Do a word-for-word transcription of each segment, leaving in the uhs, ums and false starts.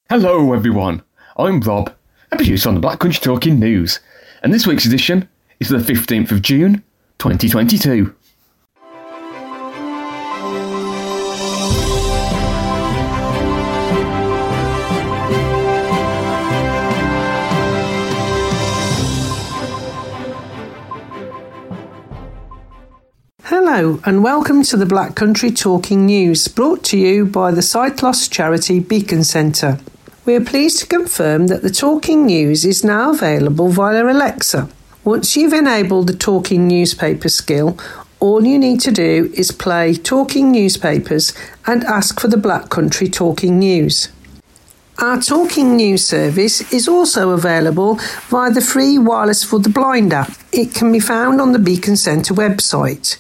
Hello everyone, I'm Rob, a producer on the Black Country Talking News, and this week's edition is the fifteenth of June, twenty twenty-two. Hello and welcome to the Black Country Talking News, brought to you by the Sight Loss charity Beacon Centre. We are pleased to confirm that the Talking News is now available via Alexa. Once you've enabled the Talking Newspaper skill, all you need to do is play Talking Newspapers and ask for the Black Country Talking News. Our Talking News service is also available via the free Wireless for the Blind app. It can be found on the Beacon Centre website,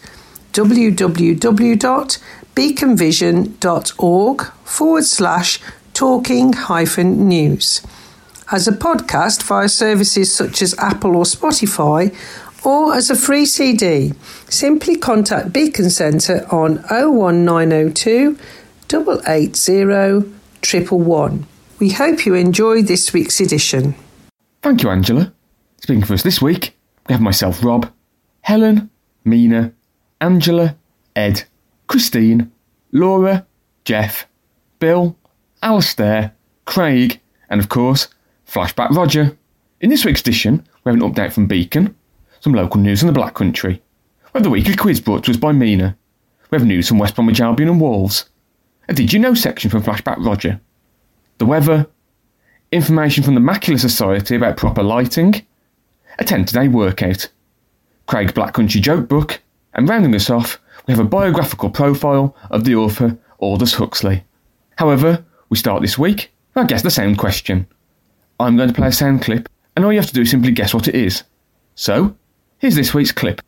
www.beaconvision.org forward slash talking hyphen news. As a podcast via services such as Apple or Spotify, or as a free C D, simply contact Beacon Centre on oh one nine oh two, eight eight zero, one one one. We hope you enjoy this week's edition. Thank you, Angela. Speaking for us this week, we have myself, Rob, Helen, Mina, Angela, Ed, Christine, Laura, Jeff, Bill, Alistair, Craig, and of course, Flashback Roger. In this week's edition, we have an update from Beacon, some local news in the Black Country. We have the weekly quiz brought to us by Mina. We have news from West Bromwich Albion and Wolves. A Did You Know section from Flashback Roger. The weather, information from the Macular Society about proper lighting, a ten-today workout, Craig's Black Country joke book, and rounding us off, we have a biographical profile of the author Aldous Huxley. However, we start this week with, I guess, the sound question. I'm going to play a sound clip, and all you have to do is simply guess what it is. So, here's this week's clip.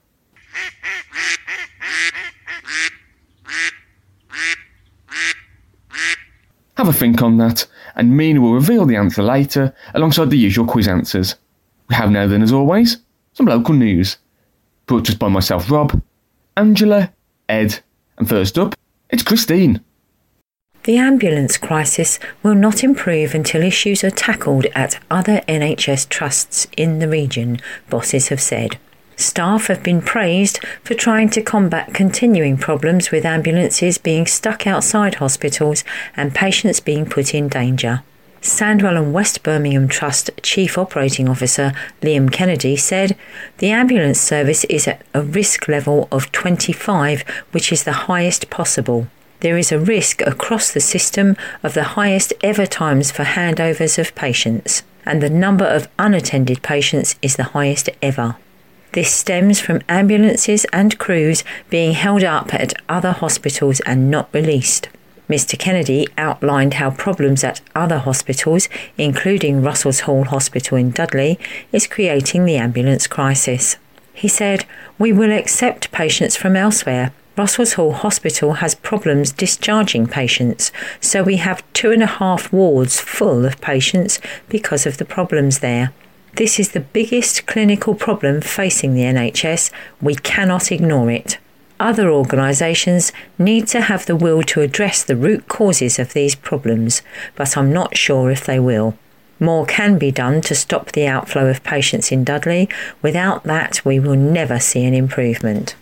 Have a think on that, and Mina will reveal the answer later alongside the usual quiz answers. We have now then, as always, some local news. Brought to us by myself, Rob, Angela, Ed, and first up, it's Christine. The ambulance crisis will not improve until issues are tackled at other N H S trusts in the region, bosses have said. Staff have been praised for trying to combat continuing problems with ambulances being stuck outside hospitals and patients being put in danger. Sandwell and West Birmingham Trust Chief Operating Officer Liam Kennedy said, "The ambulance service is at a risk level of twenty-five, which is the highest possible. There is a risk across the system of the highest ever times for handovers of patients, and the number of unattended patients is the highest ever. This stems from ambulances and crews being held up at other hospitals and not released." Mister Kennedy outlined how problems at other hospitals, including Russell's Hall Hospital in Dudley, is creating the ambulance crisis. He said, "We will accept patients from elsewhere. Russell's Hall Hospital has problems discharging patients, so we have two and a half wards full of patients because of the problems there. This is the biggest clinical problem facing the N H S. We cannot ignore it. Other organisations need to have the will to address the root causes of these problems, but I'm not sure if they will. More can be done to stop the outflow of patients in Dudley. Without that, we will never see an improvement."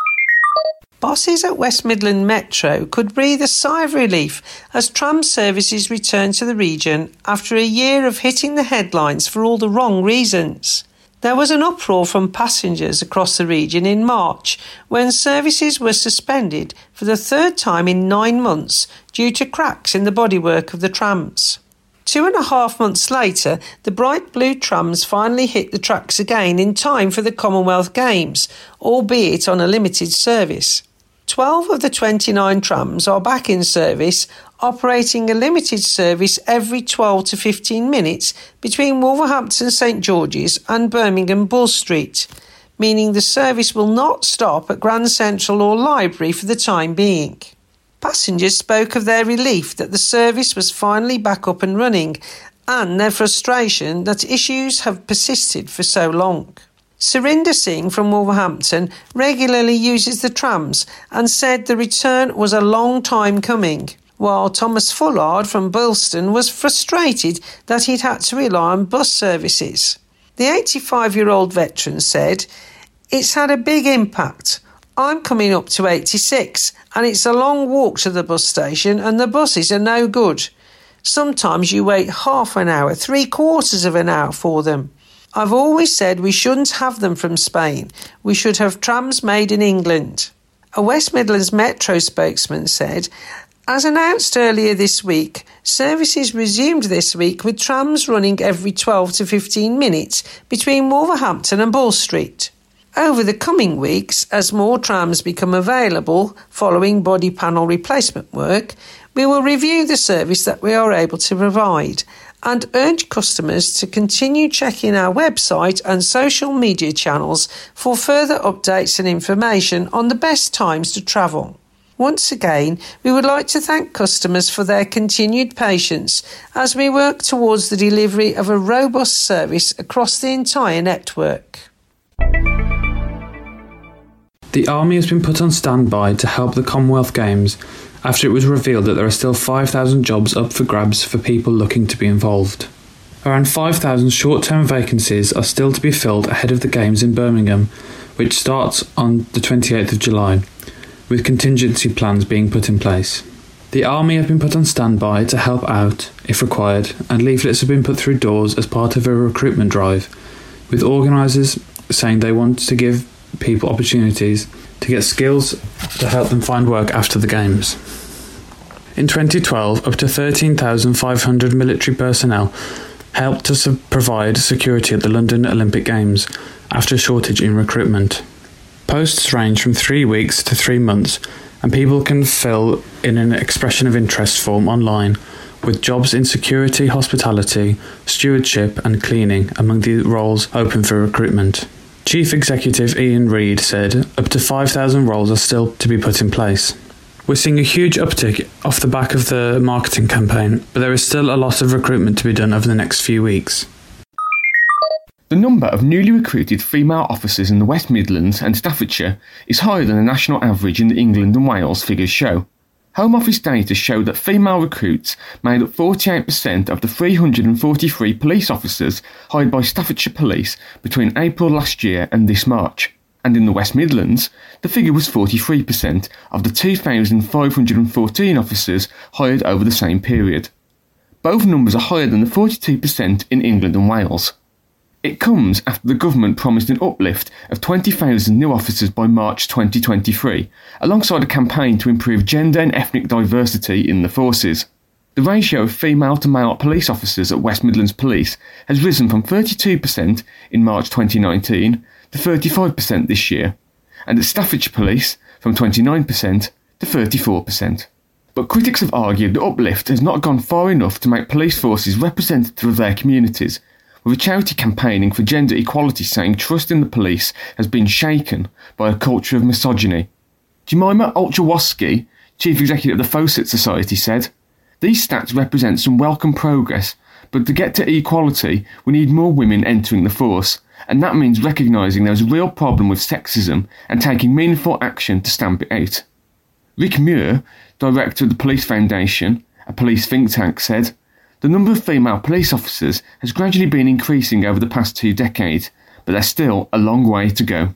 Bosses at West Midland Metro could breathe a sigh of relief as tram services return to the region after a year of hitting the headlines for all the wrong reasons. There was an uproar from passengers across the region in March when services were suspended for the third time in nine months due to cracks in the bodywork of the trams. Two and a half months later, the bright blue trams finally hit the tracks again in time for the Commonwealth Games, albeit on a limited service. Twelve of the twenty-nine trams are back in service, operating a limited service every twelve to fifteen minutes between Wolverhampton St George's and Birmingham Bull Street, meaning the service will not stop at Grand Central or Library for the time being. Passengers spoke of their relief that the service was finally back up and running and their frustration that issues have persisted for so long. Surinder Singh from Wolverhampton regularly uses the trams and said the return was a long time coming. while Thomas Fullard from Bilston was frustrated that he'd had to rely on bus services. The eighty-five-year-old veteran said, "It's had a big impact. I'm coming up to eighty-six and it's a long walk to the bus station and the buses are no good. Sometimes you wait half an hour, three quarters of an hour for them. I've always said we shouldn't have them from Spain. We should have trams made in England." A West Midlands Metro spokesman said, "As announced earlier this week, services resumed this week with trams running every twelve to fifteen minutes between Wolverhampton and Bull Street. Over the coming weeks, as more trams become available following body panel replacement work, we will review the service that we are able to provide and urge customers to continue checking our website and social media channels for further updates and information on the best times to travel. Once again, we would like to thank customers for their continued patience as we work towards the delivery of a robust service across the entire network." The Army has been put on standby to help the Commonwealth Games after it was revealed that there are still five thousand jobs up for grabs for people looking to be involved. Around five thousand short-term vacancies are still to be filled ahead of the Games in Birmingham, which starts on the twenty-eighth of July, with contingency plans being put in place. The Army have been put on standby to help out, if required, and leaflets have been put through doors as part of a recruitment drive, with organisers saying they want to give people opportunities to get skills to help them find work after the Games. In twenty twelve, up to thirteen thousand five hundred military personnel helped to su- provide security at the London Olympic Games after a shortage in recruitment. Posts range from three weeks to three months, and people can fill in an expression of interest form online, with jobs in security, hospitality, stewardship and cleaning among the roles open for recruitment. Chief Executive Ian Reid said up to five thousand roles are still to be put in place. We're seeing a huge uptick off the back of the marketing campaign, but there is still a lot of recruitment to be done over the next few weeks. The number of newly recruited female officers in the West Midlands and Staffordshire is higher than the national average in the England and Wales figures show. Home Office data show that female recruits made up forty-eight percent of the three hundred forty-three police officers hired by Staffordshire Police between April last year and this March. And in the West Midlands, the figure was forty-three percent of the two thousand five hundred fourteen officers hired over the same period. Both numbers are higher than the forty-two percent in England and Wales. It comes after the government promised an uplift of twenty thousand new officers by March twenty twenty-three, alongside a campaign to improve gender and ethnic diversity in the forces. The ratio of female to male police officers at West Midlands Police has risen from thirty-two percent in March twenty nineteen to thirty-five percent this year, and at Staffordshire Police from twenty-nine percent to thirty-four percent. But critics have argued the uplift has not gone far enough to make police forces representative of their communities, with a charity campaigning for gender equality saying trust in the police has been shaken by a culture of misogyny. Jemima Olchawoski, Chief Executive of the Fawcett Society, said, "These stats represent some welcome progress, but to get to equality, we need more women entering the force, and that means recognising there is a real problem with sexism and taking meaningful action to stamp it out." Rick Muir, Director of the Police Foundation, a police think tank, said, "The number of female police officers has gradually been increasing over the past two decades, but there's still a long way to go."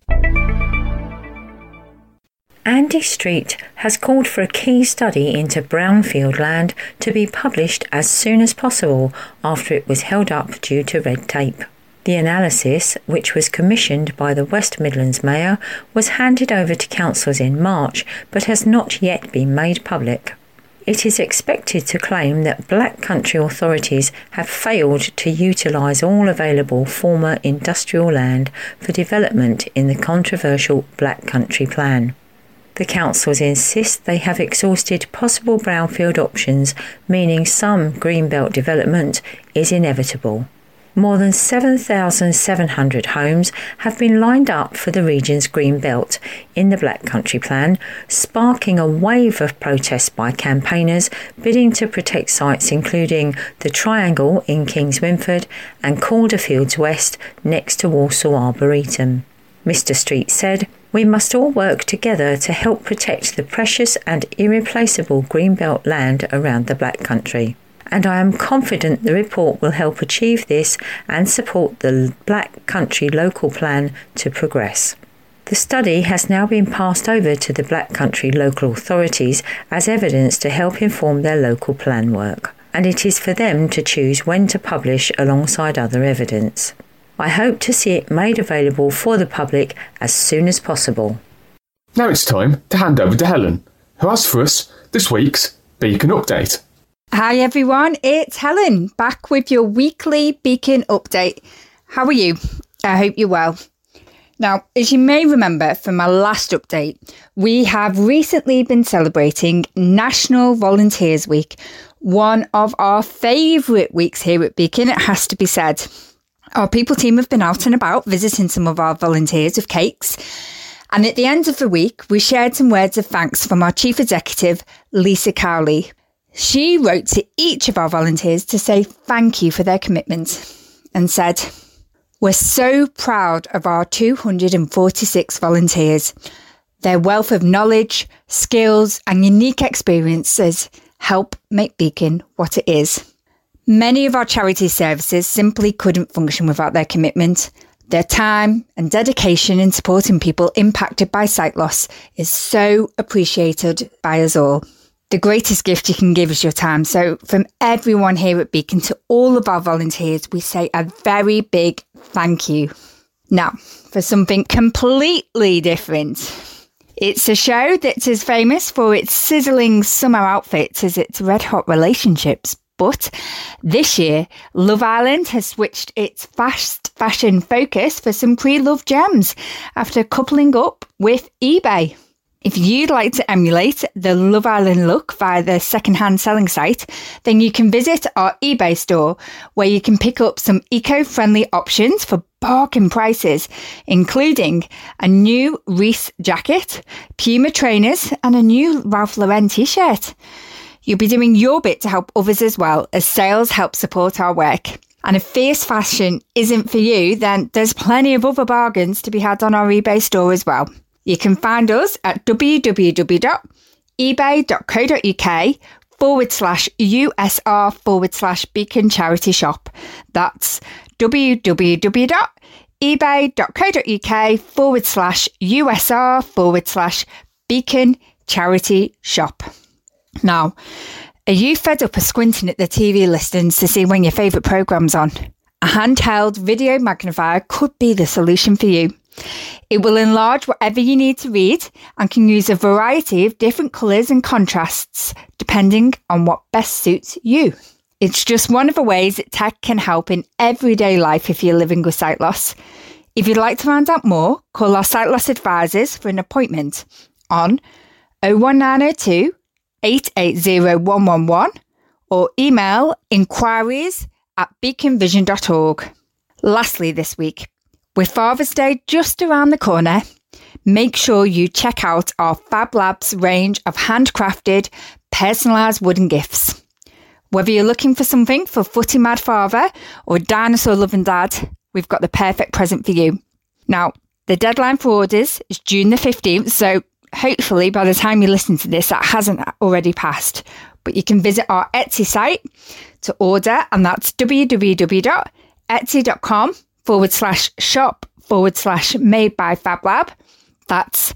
Andy Street has called for a key study into brownfield land to be published as soon as possible after it was held up due to red tape. The analysis, which was commissioned by the West Midlands Mayor, was handed over to councils in March but has not yet been made public. It is expected to claim that Black Country authorities have failed to utilise all available former industrial land for development in the controversial Black Country Plan. The councils insist they have exhausted possible brownfield options, meaning some greenbelt development is inevitable. More than seven thousand seven hundred homes have been lined up for the region's green belt in the Black Country Plan, sparking a wave of protests by campaigners bidding to protect sites including the Triangle in Kings Winford and Calderfields West next to Walsall Arboretum. Mister Street said, We must all work together to help protect the precious and irreplaceable Greenbelt land around the Black Country. And I am confident the report will help achieve this and support the Black Country Local Plan to progress. The study has now been passed over to the Black Country local authorities as evidence to help inform their local plan work, and it is for them to choose when to publish alongside other evidence. I hope to see it made available for the public as soon as possible. Now it's time to hand over to Helen, who has for us this week's Beacon Update. Hi everyone, it's Helen, back with your weekly Beacon Update. How are you? I hope you're well. Now, as you may remember from my last update, we have recently been celebrating National Volunteers Week, one of our favourite weeks here at Beacon, it has to be said. Our people team have been out and about visiting some of our volunteers with cakes, and at the end of the week, we shared some words of thanks from our Chief Executive, Lisa Cowley. She wrote to each of our volunteers to say thank you for their commitment and said, "We're so proud of our two hundred forty-six volunteers. Their wealth of knowledge, skills and unique experiences help make Beacon what it is. Many of our charity services simply couldn't function without their commitment. Their time and dedication in supporting people impacted by sight loss is so appreciated by us all. The greatest gift you can give is your time. So from everyone here at Beacon to all of our volunteers, we say a very big thank you." Now, for something completely different. It's a show that's as famous for its sizzling summer outfits as its red-hot relationships. But this year, Love Island has switched its fast fashion focus for some pre-loved gems after coupling up with eBay. If you'd like to emulate the Love Island look via the second-hand selling site, then you can visit our eBay store where you can pick up some eco-friendly options for bargain prices, including a new Reese jacket, Puma trainers and a new Ralph Lauren t-shirt. You'll be doing your bit to help others as well, as sales help support our work. And if fierce fashion isn't for you, then there's plenty of other bargains to be had on our eBay store as well. You can find us at www.ebay.co.uk forward slash USR forward slash Beacon Charity Shop. That's www.ebay.co.uk forward slash USR forward slash Beacon Charity Shop. Now, are you fed up of squinting at the T V listings to see when your favourite programme's on? A handheld video magnifier could be the solution for you. It will enlarge whatever you need to read and can use a variety of different colours and contrasts depending on what best suits you. It's just one of the ways that tech can help in everyday life if you're living with sight loss. If you'd like to find out more, call our sight loss advisors for an appointment on oh one nine oh two, eight eight zero, one one one or email inquiries at beacon vision dot org. Lastly this week, with Father's Day just around the corner, make sure you check out our Fab Labs range of handcrafted, personalised wooden gifts. Whether you're looking for something for footy mad father or dinosaur loving dad, we've got the perfect present for you. Now, the deadline for orders is June the fifteenth, so hopefully by the time you listen to this, that hasn't already passed. But you can visit our Etsy site to order, and that's www.etsy.com forward slash shop forward slash made by FabLab. That's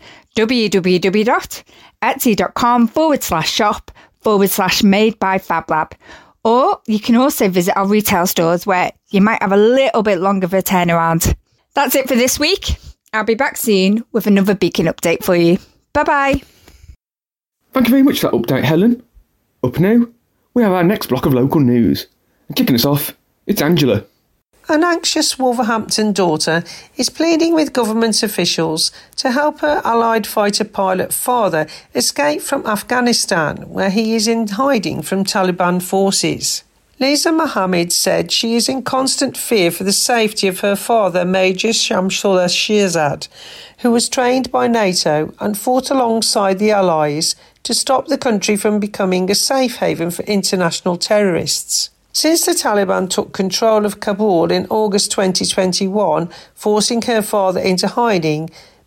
www.etsy.com forward slash shop forward slash made by FabLab. Or you can also visit our retail stores where you might have a little bit longer of a turnaround. That's it for this week. I'll be back soon with another Beacon update for you. Bye-bye. Thank you very much for that update, Helen. Up now, we have our next block of local news. And kicking us off, it's Angela. An anxious Wolverhampton daughter is pleading with government officials to help her Allied fighter pilot father escape from Afghanistan, where he is in hiding from Taliban forces. Lisa Mohammed said she is in constant fear for the safety of her father, Major Shamsullah Shirzad, who was trained by NATO and fought alongside the Allies to stop the country from becoming a safe haven for international terrorists. Since the Taliban took control of Kabul in August twenty twenty-one, forcing her father into hiding,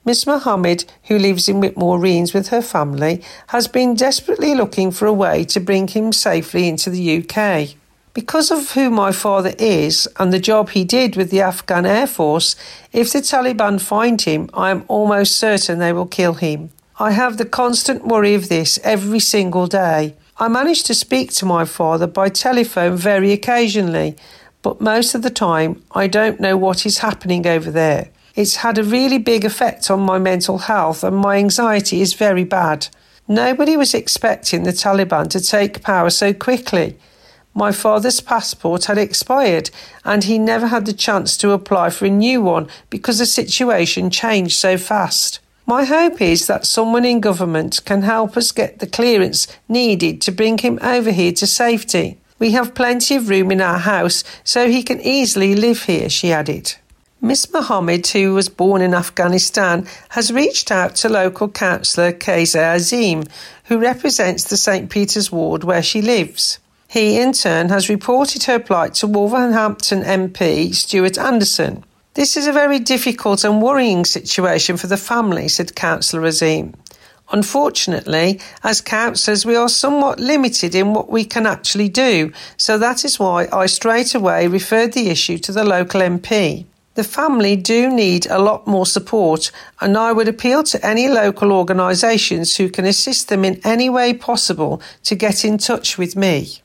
Miss Mohammed, who lives in Whitmore Reens with her family, has been desperately looking for a way to bring him safely into the U K. Because of who my father is and the job he did with the Afghan Air Force, if the Taliban find him, I am almost certain they will kill him. I have the constant worry of this every single day. I manage to speak to my father by telephone very occasionally, but most of the time I don't know what is happening over there. It's had a really big effect on my mental health and my anxiety is very bad. Nobody was expecting the Taliban to take power so quickly. My father's passport had expired and he never had the chance to apply for a new one because the situation changed so fast. My hope is that someone in government can help us get the clearance needed to bring him over here to safety. We have plenty of room in our house so he can easily live here, she added. Miss Mohammed, who was born in Afghanistan, has reached out to local councillor Kaiser Azim, who represents the St Peter's ward where she lives. He, in turn, has reported her plight to Wolverhampton M P Stuart Anderson. This is a very difficult and worrying situation for the family, said Councillor Azim. Unfortunately, as councillors, we are somewhat limited in what we can actually do, so that is why I straight away referred the issue to the local M P. The family do need a lot more support, and I would appeal to any local organisations who can assist them in any way possible to get in touch with me.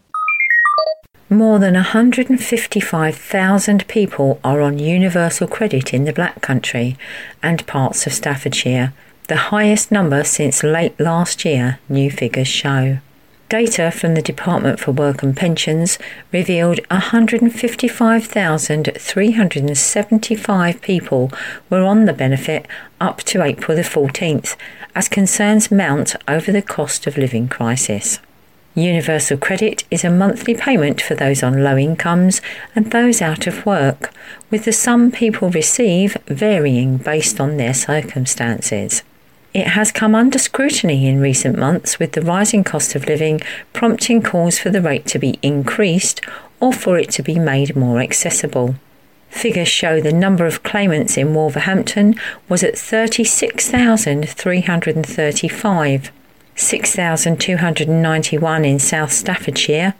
More than one hundred fifty-five thousand people are on universal credit in the Black Country and parts of Staffordshire, the highest number since late last year, new figures show. Data from the Department for Work and Pensions revealed one hundred fifty-five thousand three hundred seventy-five people were on the benefit up to April the fourteenth, as concerns mount over the cost of living crisis. Universal credit is a monthly payment for those on low incomes and those out of work, with the sum people receive varying based on their circumstances. It has come under scrutiny in recent months, with the rising cost of living prompting calls for the rate to be increased or for it to be made more accessible. Figures show the number of claimants in Wolverhampton was at thirty-six thousand three hundred thirty-five, six thousand two hundred ninety-one in South Staffordshire,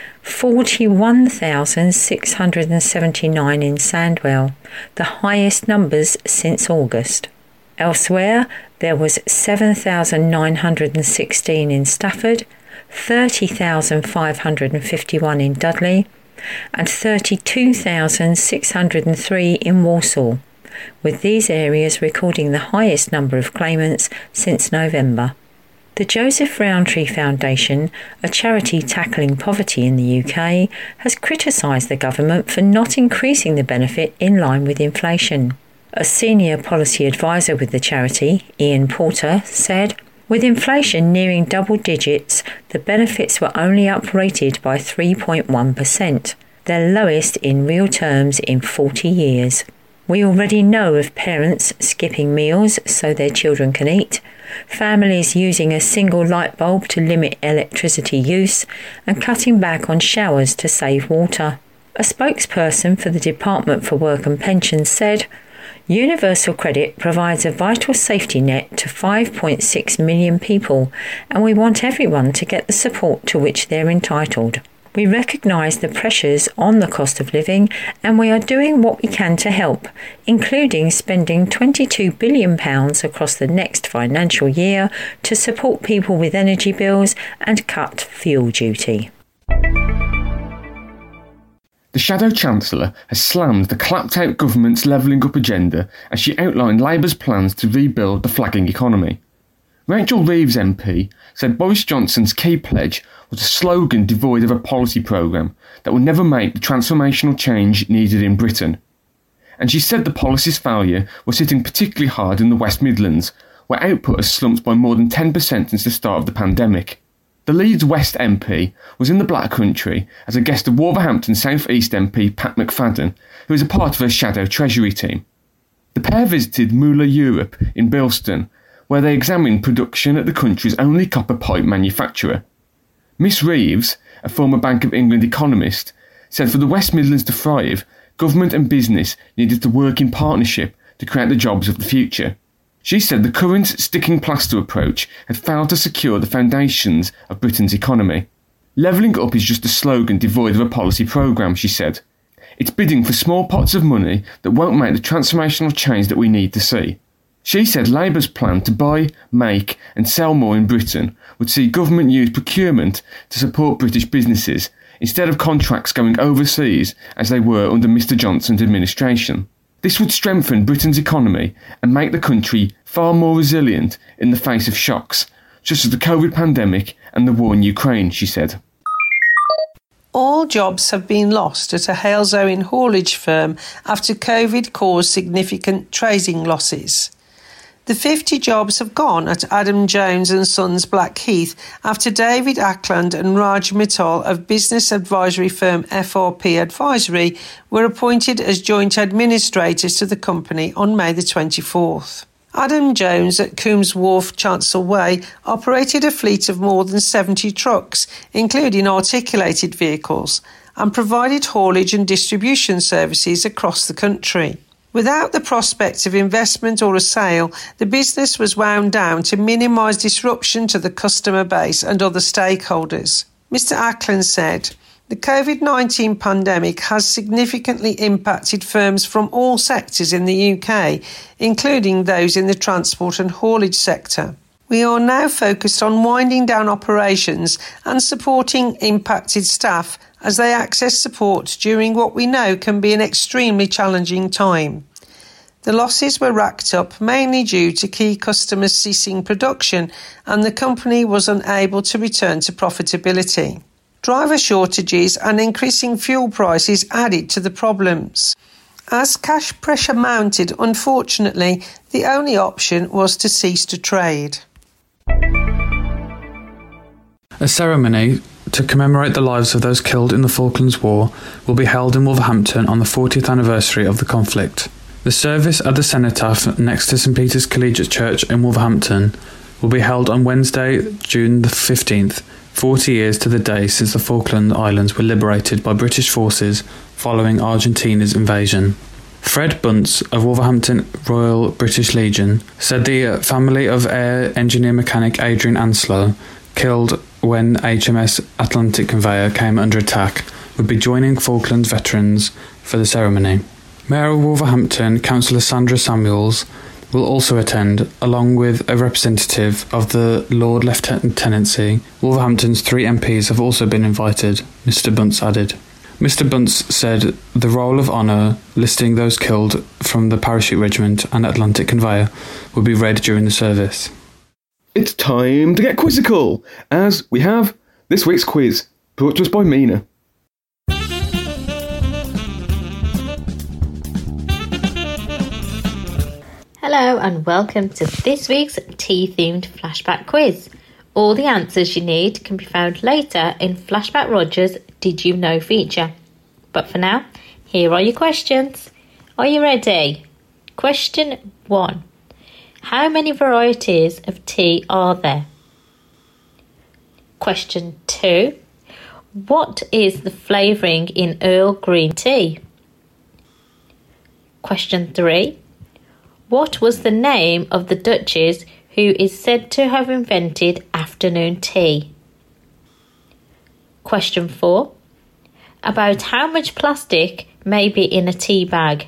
forty-one thousand six hundred seventy-nine in Sandwell, the highest numbers since August. Elsewhere, there was seven thousand nine hundred sixteen in Stafford, thirty thousand five hundred fifty-one in Dudley, and thirty-two thousand six hundred three in Walsall, with these areas recording the highest number of claimants since November. The Joseph Rowntree Foundation, a charity tackling poverty in the U K, has criticised the government for not increasing the benefit in line with inflation. A senior policy advisor with the charity, Ian Porter, said, "With inflation nearing double digits, the benefits were only uprated by three point one percent, their lowest in real terms in forty years. We already know of parents skipping meals so their children can eat, families using a single light bulb to limit electricity use, and cutting back on showers to save water." A spokesperson for the Department for Work and Pensions said, "Universal credit provides a vital safety net to five point six million people, and we want everyone to get the support to which they're entitled. We recognise the pressures on the cost of living, and we are doing what we can to help, including spending twenty-two billion pounds across the next financial year to support people with energy bills and cut fuel duty." The Shadow Chancellor has slammed the clapped-out government's levelling up agenda as she outlined Labour's plans to rebuild the flagging economy. Rachel Reeves M P said Boris Johnson's key pledge was a slogan devoid of a policy programme that would never make the transformational change needed in Britain. And she said the policy's failure was hitting particularly hard in the West Midlands, where output has slumped by more than ten percent since the start of the pandemic. The Leeds West M P was in the Black Country as a guest of Wolverhampton South East M P Pat McFadden, who is a part of her Shadow Treasury team. The pair visited Muller Europe in Bilston, where they examined production at the country's only copper pipe manufacturer. Miss Reeves, a former Bank of England economist, said for the West Midlands to thrive, government and business needed to work in partnership to create the jobs of the future. She said the current sticking plaster approach had failed to secure the foundations of Britain's economy. Levelling up is just a slogan devoid of a policy programme, she said. It's bidding for small pots of money that won't make the transformational change that we need to see. She said Labour's plan to buy, make and sell more in Britain would see government use procurement to support British businesses instead of contracts going overseas as they were under Mr Johnson's administration. This would strengthen Britain's economy and make the country far more resilient in the face of shocks, such as the COVID pandemic and the war in Ukraine, she said. All jobs have been lost at a Halesowen haulage firm after COVID caused significant trading losses. The fifty jobs have gone at Adam Jones and Sons Blackheath after David Ackland and Raj Mittal of business advisory firm F R P Advisory were appointed as joint administrators to the company on May the twenty-fourth. Adam Jones at Coombs Wharf, Chancel Way, operated a fleet of more than seventy trucks, including articulated vehicles, and provided haulage and distribution services across the country. Without the prospect of investment or a sale, the business was wound down to minimise disruption to the customer base and other stakeholders. Mister Ackland said, "The COVID nineteen pandemic has significantly impacted firms from all sectors in the U K, including those in the transport and haulage sector. We are now focused on winding down operations and supporting impacted staff as they access support during what we know can be an extremely challenging time. The losses were racked up mainly due to key customers ceasing production, and the company was unable to return to profitability. Driver shortages and increasing fuel prices added to the problems. As cash pressure mounted, unfortunately, the only option was to cease to trade." A ceremony to commemorate the lives of those killed in the Falklands War will be held in Wolverhampton on the fortieth anniversary of the conflict. The service at the Cenotaph next to St Peter's Collegiate Church in Wolverhampton will be held on Wednesday, June the fifteenth, forty years to the day since the Falkland Islands were liberated by British forces following Argentina's invasion. Fred Bunce of Wolverhampton Royal British Legion said the family of Air Engineer Mechanic Adrian Anslow, killed when H M S Atlantic Conveyor came under attack, would be joining Falklands veterans for the ceremony. Mayor of Wolverhampton, Councillor Sandra Samuels, will also attend, along with a representative of the Lord Lieutenancy. Wolverhampton's three M Ps have also been invited, Mister Bunce added. Mister Bunce said the roll of honour listing those killed from the Parachute Regiment and Atlantic Conveyor would be read during the service. It's time to get quizzical, as we have this week's quiz, brought to us by Mina. Hello and welcome to this week's tea-themed flashback quiz. All the answers you need can be found later in Flashback Roger's Did You Know feature. But for now, here are your questions. Are you ready? Question one. How many varieties of tea are there? Question two. What is the flavouring in Earl Green tea? Question three. What was the name of the Duchess who is said to have invented afternoon tea? Question four. About how much plastic may be in a tea bag?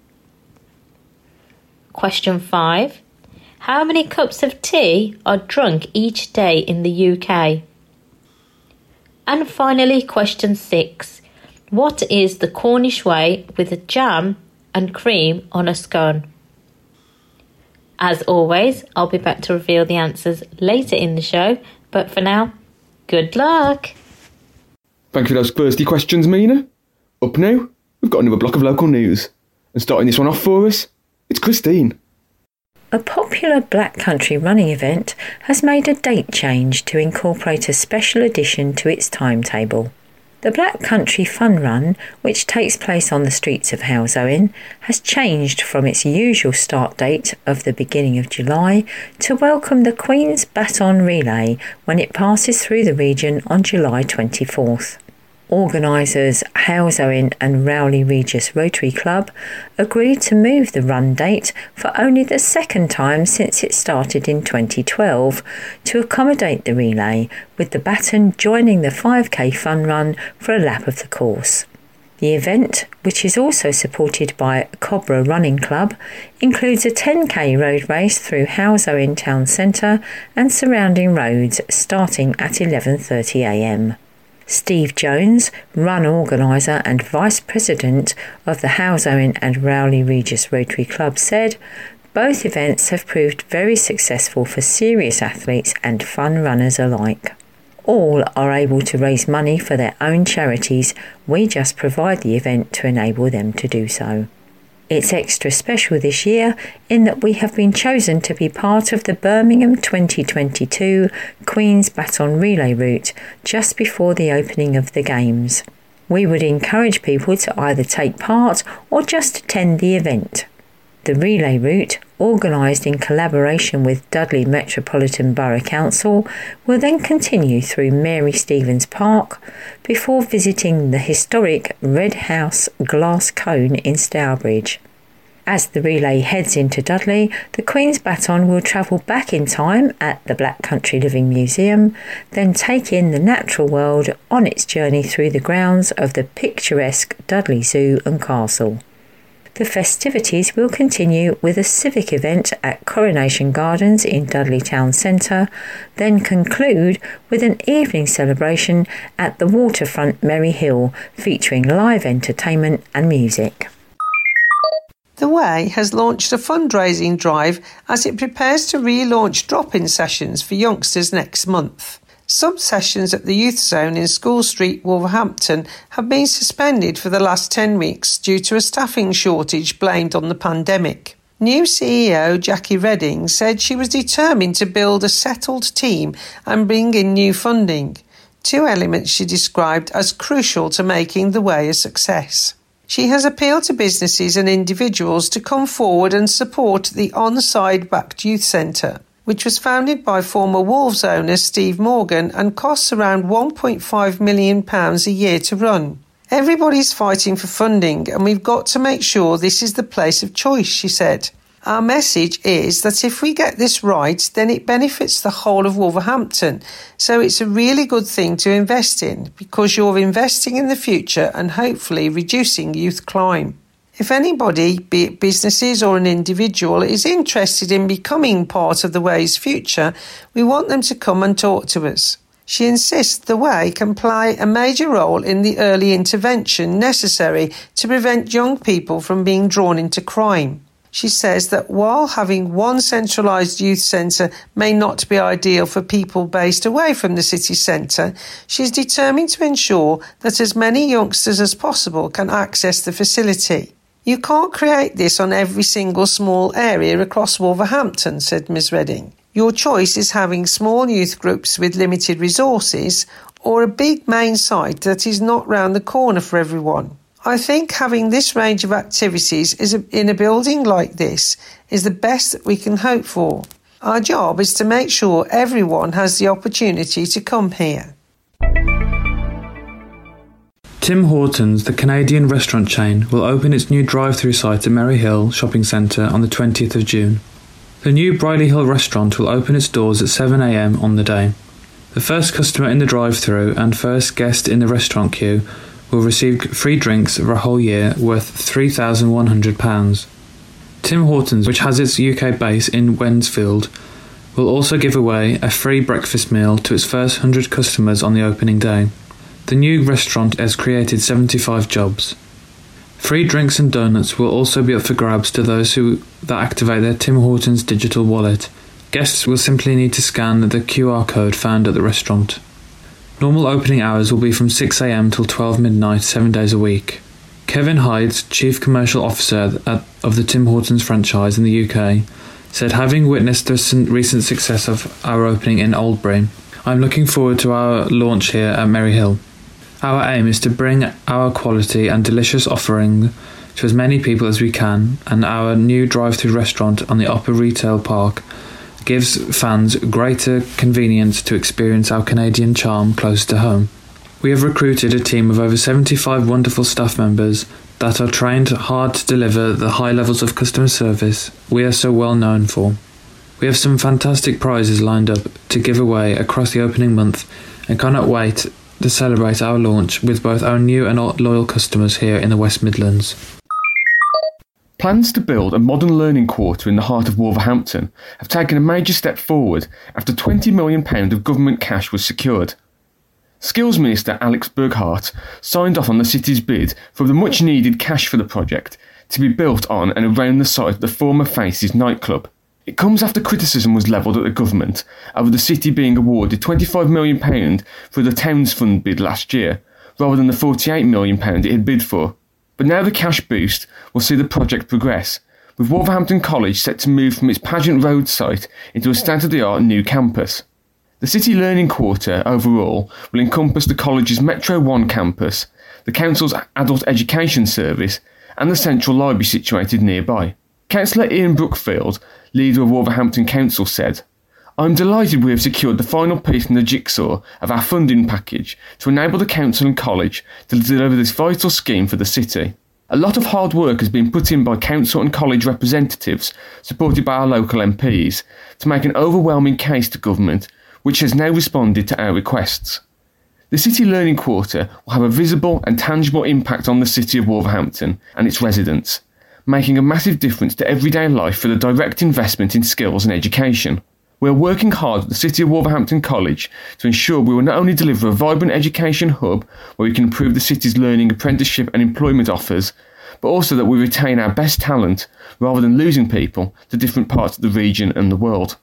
Question five. How many cups of tea are drunk each day in the U K? And finally, question six. What is the Cornish way with a jam and cream on a scone? As always, I'll be back to reveal the answers later in the show, but for now, good luck! Thank you for those thirsty questions, Mina. Up now, we've got another block of local news. And starting this one off for us, it's Christine. A popular Black Country running event has made a date change to incorporate a special addition to its timetable. The Black Country Fun Run, which takes place on the streets of Halesowen, has changed from its usual start date of the beginning of July to welcome the Queen's Baton Relay when it passes through the region on July twenty-fourth. Organisers Halesowen and Rowley Regis Rotary Club agreed to move the run date for only the second time since it started in twenty twelve to accommodate the relay, with the baton joining the five K fun run for a lap of the course. The event, which is also supported by Cobra Running Club, includes a ten K road race through Halesowen Town Centre and surrounding roads starting at eleven thirty a m. Steve Jones, run organiser and Vice President of the Halesowen and Rowley Regis Rotary Club, said, "Both events have proved very successful for serious athletes and fun runners alike. All are able to raise money for their own charities. We just provide the event to enable them to do so. It's extra special this year in that we have been chosen to be part of the Birmingham twenty twenty-two Queen's Baton Relay route just before the opening of the Games. We would encourage people to either take part or just attend the event. The relay route, organised in collaboration with Dudley Metropolitan Borough Council, will then continue through Mary Stevens Park before visiting the historic Red House glass cone in Stourbridge. As the relay heads into Dudley, the Queen's Baton will travel back in time at the Black Country Living Museum, then take in the natural world on its journey through the grounds of the picturesque Dudley Zoo and Castle. The festivities will continue with a civic event at Coronation Gardens in Dudley Town Centre, then conclude with an evening celebration at the waterfront Merry Hill, featuring live entertainment and music. The Way has launched a fundraising drive as it prepares to relaunch drop-in sessions for youngsters next month. Some sessions at the Youth Zone in School Street, Wolverhampton, have been suspended for the last ten weeks due to a staffing shortage blamed on the pandemic. New C E O Jackie Redding said she was determined to build a settled team and bring in new funding, two elements she described as crucial to making The Way a success. She has appealed to businesses and individuals to come forward and support the on-side-backed youth centre, which was founded by former Wolves owner Steve Morgan and costs around one point five million pounds a year to run. Everybody's fighting for funding and we've got to make sure this is the place of choice, she said. Our message is that if we get this right, then it benefits the whole of Wolverhampton. So it's a really good thing to invest in because you're investing in the future and hopefully reducing youth crime. If anybody, be it businesses or an individual, is interested in becoming part of The Way's future, we want them to come and talk to us. She insists The Way can play a major role in the early intervention necessary to prevent young people from being drawn into crime. She says that while having one centralised youth centre may not be ideal for people based away from the city centre, she's determined to ensure that as many youngsters as possible can access the facility. You can't create this on every single small area across Wolverhampton, said Miz Redding. Your choice is having small youth groups with limited resources or a big main site that is not round the corner for everyone. I think having this range of activities is a, in a building like this is the best that we can hope for. Our job is to make sure everyone has the opportunity to come here. Tim Hortons, the Canadian restaurant chain, will open its new drive-through site at Merry Hill Shopping Centre on the twentieth of June. The new Briley Hill restaurant will open its doors at seven a m on the day. The first customer in the drive-through and first guest in the restaurant queue will receive free drinks for a whole year worth three thousand one hundred pounds. Tim Hortons, which has its U K base in Wednesfield, will also give away a free breakfast meal to its first one hundred customers on the opening day. The new restaurant has created seventy-five jobs. Free drinks and donuts will also be up for grabs to those who that activate their Tim Hortons digital wallet. Guests will simply need to scan the Q R code found at the restaurant. Normal opening hours will be from six a m till twelve midnight, seven days a week. Kevin Hyde, Chief Commercial Officer at, of the Tim Hortons franchise in the U K, said, having witnessed the recent success of our opening in Oldbury, I'm looking forward to our launch here at Merry Hill. Our aim is to bring our quality and delicious offering to as many people as we can, and our new drive-through restaurant on the Upper Retail Park gives fans greater convenience to experience our Canadian charm close to home. We have recruited a team of over seventy-five wonderful staff members that are trained hard to deliver the high levels of customer service we are so well known for. We have some fantastic prizes lined up to give away across the opening month and cannot wait to celebrate our launch with both our new and old loyal customers here in the West Midlands. Plans to build a modern learning quarter in the heart of Wolverhampton have taken a major step forward after twenty million pounds of government cash was secured. Skills Minister Alex Burghart signed off on the city's bid for the much-needed cash for the project to be built on and around the site of the former Faces nightclub. It comes after criticism was levelled at the government over the city being awarded twenty-five million pounds for the Towns Fund bid last year, rather than the forty-eight million pounds it had bid for. But now the cash boost will see the project progress, with Wolverhampton College set to move from its Pageant Road site into a state-of-the-art new campus. The City Learning Quarter overall will encompass the college's Metro one campus, the council's adult education service and the central library situated nearby. Councillor Ian Brookfield, leader of Wolverhampton Council, said, "I'm delighted we have secured the final piece in the jigsaw of our funding package to enable the council and college to deliver this vital scheme for the city. A lot of hard work has been put in by council and college representatives, supported by our local M Ps, to make an overwhelming case to government, which has now responded to our requests. The City Learning Quarter will have a visible and tangible impact on the city of Wolverhampton and its residents, making a massive difference to everyday life for the direct investment in skills and education. We are working hard with the City of Wolverhampton College to ensure we will not only deliver a vibrant education hub where we can improve the city's learning, apprenticeship and employment offers, but also that we retain our best talent rather than losing people to different parts of the region and the world."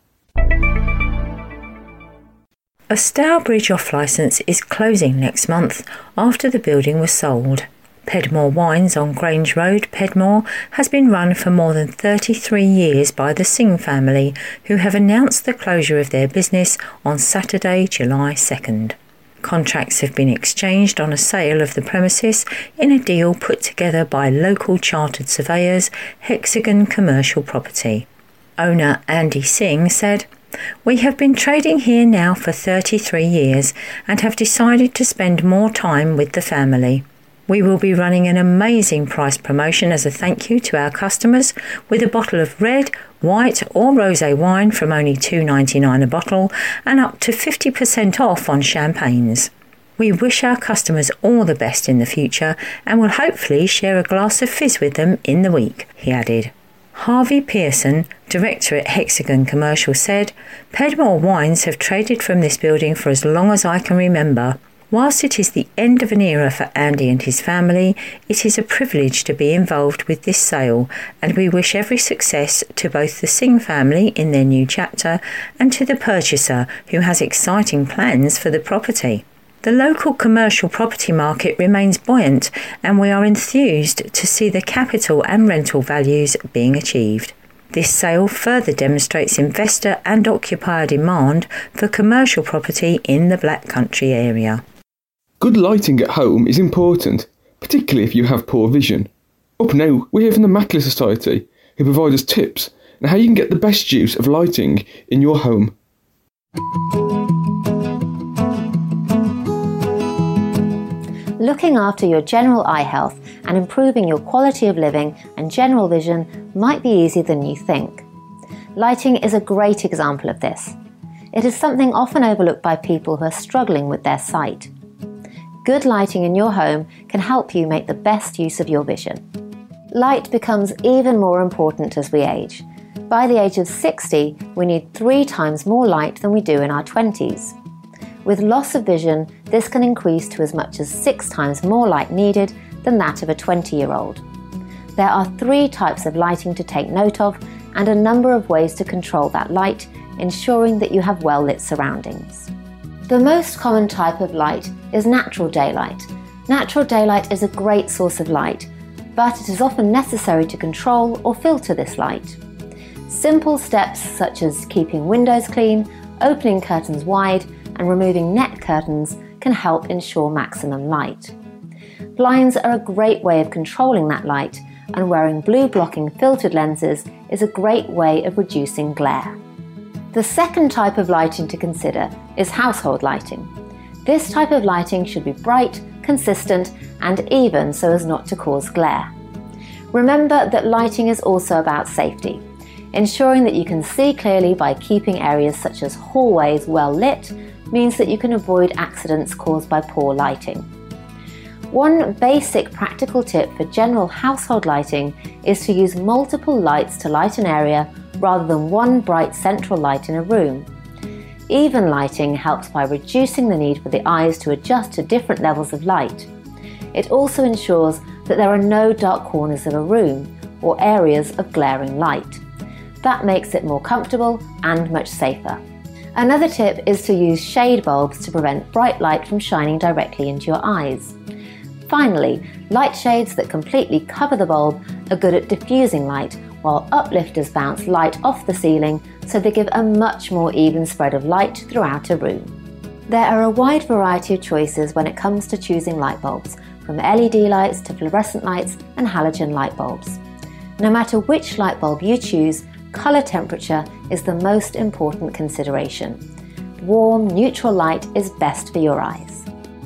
A Stourbridge off-licence is closing next month after the building was sold. Pedmore Wines on Grange Road, Pedmore, has been run for more than thirty-three years by the Singh family, who have announced the closure of their business on Saturday, July second. Contracts have been exchanged on a sale of the premises in a deal put together by local chartered surveyors, Hexagon Commercial Property. Owner Andy Singh said, "We have been trading here now for thirty-three years and have decided to spend more time with the family. We will be running an amazing price promotion as a thank you to our customers with a bottle of red, white or rosé wine from only two dollars ninety-nine a bottle and up to fifty percent off on champagnes. We wish our customers all the best in the future and will hopefully share a glass of fizz with them in the week," he added. Harvey Pearson, director at Hexagon Commercial, said, "Pedmore Wines have traded from this building for as long as I can remember. Whilst it is the end of an era for Andy and his family, it is a privilege to be involved with this sale, and we wish every success to both the Singh family in their new chapter and to the purchaser, who has exciting plans for the property. The local commercial property market remains buoyant, and we are enthused to see the capital and rental values being achieved. This sale further demonstrates investor and occupier demand for commercial property in the Black Country area." Good lighting at home is important, particularly if you have poor vision. Up now, we hear from the Macular Society, who provide us tips on how you can get the best use of lighting in your home. Looking after your general eye health and improving your quality of living and general vision might be easier than you think. Lighting is a great example of this. It is something often overlooked by people who are struggling with their sight. Good lighting in your home can help you make the best use of your vision. Light becomes even more important as we age. By the age of sixty, we need three times more light than we do in our twenties. With loss of vision, this can increase to as much as six times more light needed than that of a twenty-year-old. There are three types of lighting to take note of and a number of ways to control that light, ensuring that you have well-lit surroundings. The most common type of light is natural daylight. Natural daylight is a great source of light, but it is often necessary to control or filter this light. Simple steps such as keeping windows clean, opening curtains wide, and removing net curtains can help ensure maximum light. Blinds are a great way of controlling that light, and wearing blue blocking filtered lenses is a great way of reducing glare. The second type of lighting to consider is household lighting. This type of lighting should be bright, consistent, and even so as not to cause glare. Remember that lighting is also about safety. Ensuring that you can see clearly by keeping areas such as hallways well lit means that you can avoid accidents caused by poor lighting. One basic practical tip for general household lighting is to use multiple lights to light an area rather than one bright central light in a room. Even lighting helps by reducing the need for the eyes to adjust to different levels of light. It also ensures that there are no dark corners of a room or areas of glaring light. That makes it more comfortable and much safer. Another tip is to use shade bulbs to prevent bright light from shining directly into your eyes. Finally, light shades that completely cover the bulb are good at diffusing light, while uplifters bounce light off the ceiling so they give a much more even spread of light throughout a room. There are a wide variety of choices when it comes to choosing light bulbs, from L E D lights to fluorescent lights and halogen light bulbs. No matter which light bulb you choose, colour temperature is the most important consideration. Warm, neutral light is best for your eyes.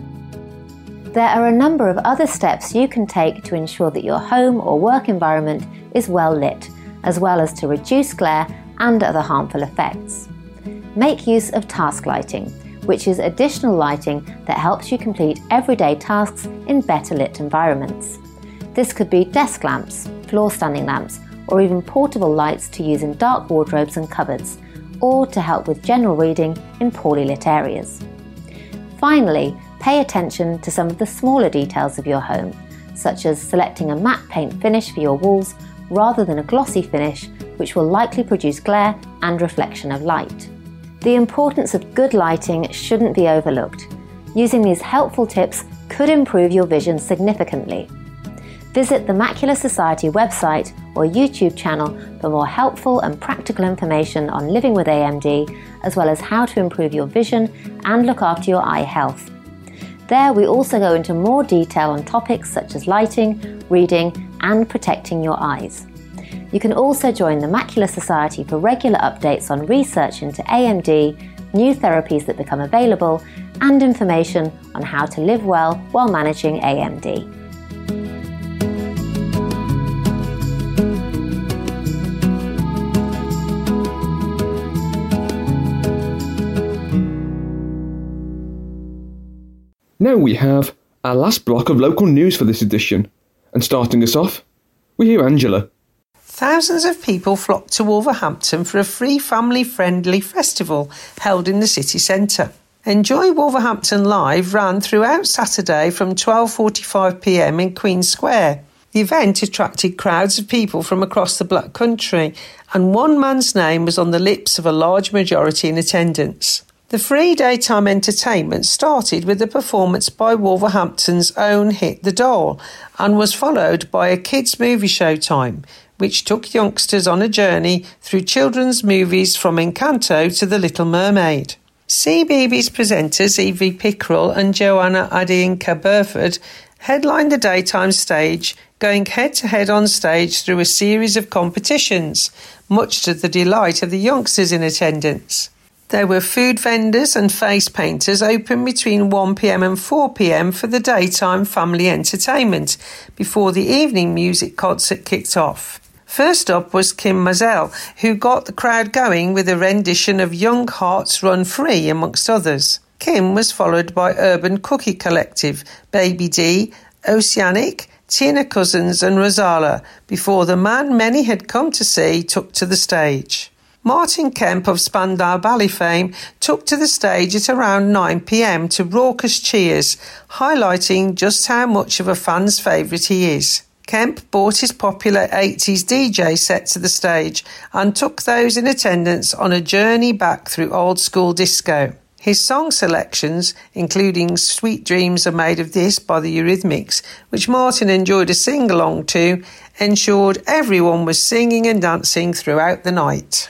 There are a number of other steps you can take to ensure that your home or work environment is well lit, as well as to reduce glare and other harmful effects. Make use of task lighting, which is additional lighting that helps you complete everyday tasks in better lit environments. This could be desk lamps, floor standing lamps, or even portable lights to use in dark wardrobes and cupboards, or to help with general reading in poorly lit areas. Finally, pay attention to some of the smaller details of your home, such as selecting a matte paint finish for your walls rather than a glossy finish, which will likely produce glare and reflection of light. The importance of good lighting shouldn't be overlooked. Using these helpful tips could improve your vision significantly. Visit the Macular Society website or YouTube channel for more helpful and practical information on living with A M D, as well as how to improve your vision and look after your eye health. There we also go into more detail on topics such as lighting, reading, and protecting your eyes. You can also join the Macular Society for regular updates on research into A M D, new therapies that become available, and information on how to live well while managing A M D. Now we have our last block of local news for this edition, and starting us off, we hear Angela. Thousands of people flocked to Wolverhampton for a free family-friendly festival held in the city centre. Enjoy Wolverhampton Live ran throughout Saturday from twelve forty-five p m in Queen Square. The event attracted crowds of people from across the Black Country, and one man's name was on the lips of a large majority in attendance. The free daytime entertainment started with a performance by Wolverhampton's own Hit the Doll and was followed by a kids' movie show time, which took youngsters on a journey through children's movies from Encanto to The Little Mermaid. C B B S presenters Evie Pickrell and Joanna Adinka Burford headlined the daytime stage, going head-to-head on stage through a series of competitions, much to the delight of the youngsters in attendance. There were food vendors and face painters open between one p m and four p m for the daytime family entertainment before the evening music concert kicked off. First up was Kim Mazel, who got the crowd going with a rendition of Young Hearts Run Free, amongst others. Kim was followed by Urban Cookie Collective, Baby D, Oceanic, Tina Cousins and Rosala, before the man many had come to see took to the stage. Martin Kemp of Spandau Ballet fame took to the stage at around nine p m to raucous cheers, highlighting just how much of a fan's favourite he is. Kemp brought his popular eighties D J set to the stage and took those in attendance on a journey back through old-school disco. His song selections, including Sweet Dreams Are Made of This by the Eurythmics, which Martin enjoyed a sing-along to, ensured everyone was singing and dancing throughout the night.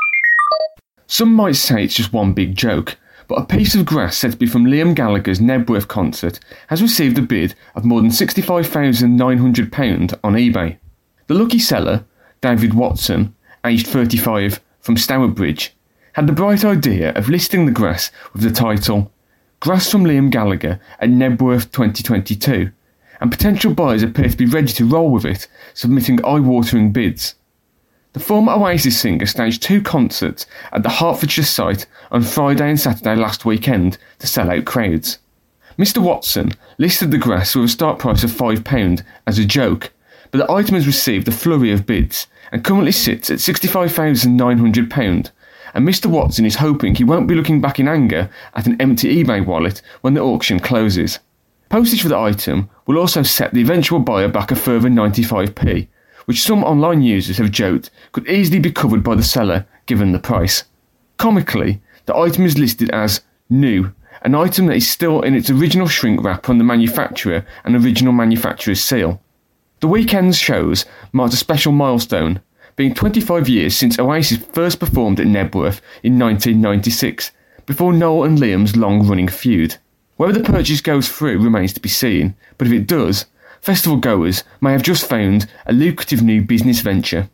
Some might say it's just one big joke, but a piece of grass said to be from Liam Gallagher's Nebworth concert has received a bid of more than sixty-five thousand nine hundred pounds on eBay. The lucky seller, David Watson, aged thirty-five, from Stourbridge, had the bright idea of listing the grass with the title, grass from Liam Gallagher at Knebworth twenty twenty-two, and potential buyers appear to be ready to roll with it, submitting eye-watering bids. The former Oasis singer staged two concerts at the Hertfordshire site on Friday and Saturday last weekend to sell out crowds. Mister Watson listed the grass with a start price of five pounds as a joke, but the item has received a flurry of bids and currently sits at sixty-five thousand nine hundred pounds, and Mister Watson is hoping he won't be looking back in anger at an empty eBay wallet when the auction closes. Postage for the item will also set the eventual buyer back a further ninety-five p, which some online users have joked could easily be covered by the seller given the price. Comically, the item is listed as new, an item that is still in its original shrink wrap on the manufacturer and original manufacturer's seal. The weekend's shows marked a special milestone, being twenty-five years since Oasis first performed at Knebworth in nineteen ninety-six, before Noel and Liam's long-running feud. Whether the purchase goes through remains to be seen, but if it does, festival goers may have just found a lucrative new business venture.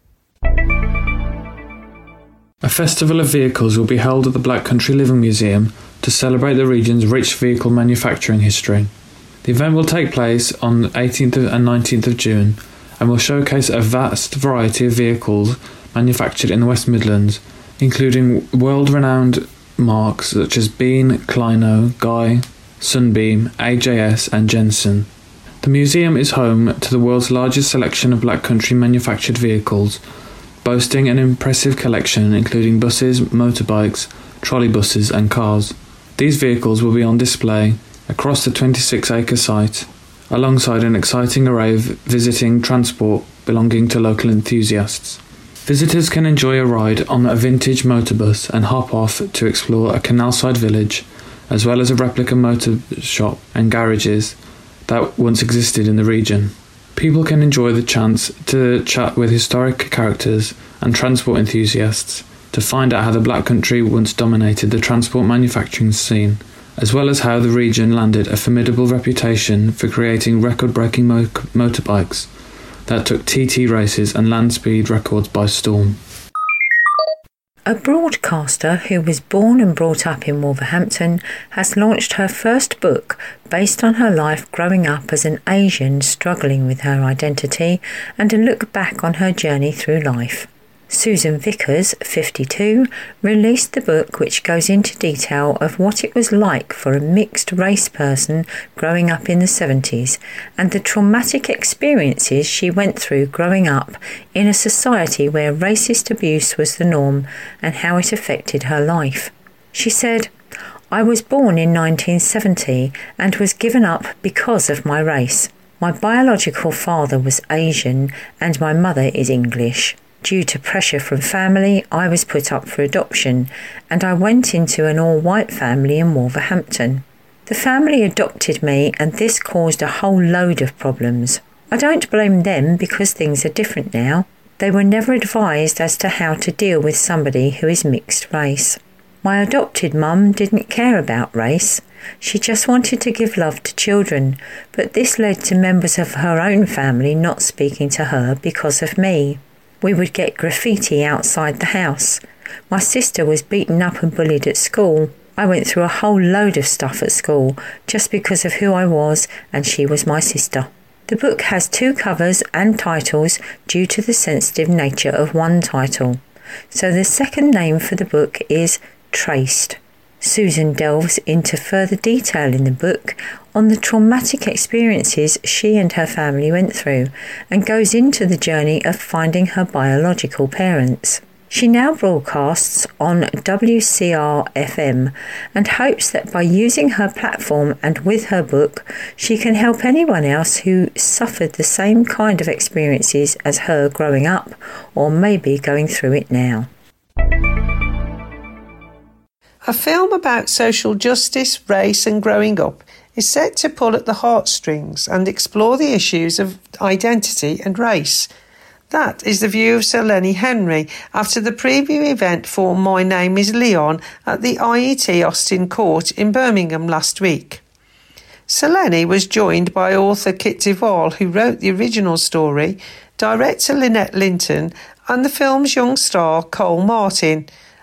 A festival of vehicles will be held at the Black Country Living Museum to celebrate the region's rich vehicle manufacturing history. The event will take place on the eighteenth and nineteenth of June and will showcase a vast variety of vehicles manufactured in the West Midlands, including world-renowned marques such as Bean, Clino, Guy, Sunbeam, A J S and Jensen. The museum is home to the world's largest selection of Black Country manufactured vehicles, boasting an impressive collection including buses, motorbikes, trolleybuses and cars. These vehicles will be on display across the twenty-six acre site, alongside an exciting array of visiting transport belonging to local enthusiasts. Visitors can enjoy a ride on a vintage motorbus and hop off to explore a canal-side village, as well as a replica motor shop and garages that once existed in the region. People can enjoy the chance to chat with historic characters and transport enthusiasts to find out how the Black Country once dominated the transport manufacturing scene, as well as how the region landed a formidable reputation for creating record-breaking mo- motorbikes that took T T races and land speed records by storm. A broadcaster who was born and brought up in Wolverhampton has launched her first book based on her life growing up as an Asian struggling with her identity and a look back on her journey through life. Susan Vickers, fifty-two, released the book which goes into detail of what it was like for a mixed race person growing up in the seventies and the traumatic experiences she went through growing up in a society where racist abuse was the norm and how it affected her life. She said, "I was born in nineteen seventy and was given up because of my race. My biological father was Asian and my mother is English. Due to pressure from family, I was put up for adoption, and I went into an all-white family in Wolverhampton. The family adopted me, and this caused a whole load of problems. I don't blame them because things are different now. They were never advised as to how to deal with somebody who is mixed race. My adopted mum didn't care about race. She just wanted to give love to children, but this led to members of her own family not speaking to her because of me. We would get graffiti outside the house. My sister was beaten up and bullied at school. I went through a whole load of stuff at school just because of who I was, and she was my sister." The book has two covers and titles due to the sensitive nature of one title. So the second name for the book is Traced. Susan delves into further detail in the book on the traumatic experiences she and her family went through and goes into the journey of finding her biological parents. She now broadcasts on W C R F M and hopes that by using her platform and with her book, she can help anyone else who suffered the same kind of experiences as her growing up or maybe going through it now. A film about social justice, race and growing up is set to pull at the heartstrings and explore the issues of identity and race. That is the view of Sir Lenny Henry after the preview event for My Name is Leon at the I E T Austin Court in Birmingham last week. Sir Lenny was joined by author Kit Duvall, who wrote the original story, director Lynette Linton and the film's young star Cole Martin,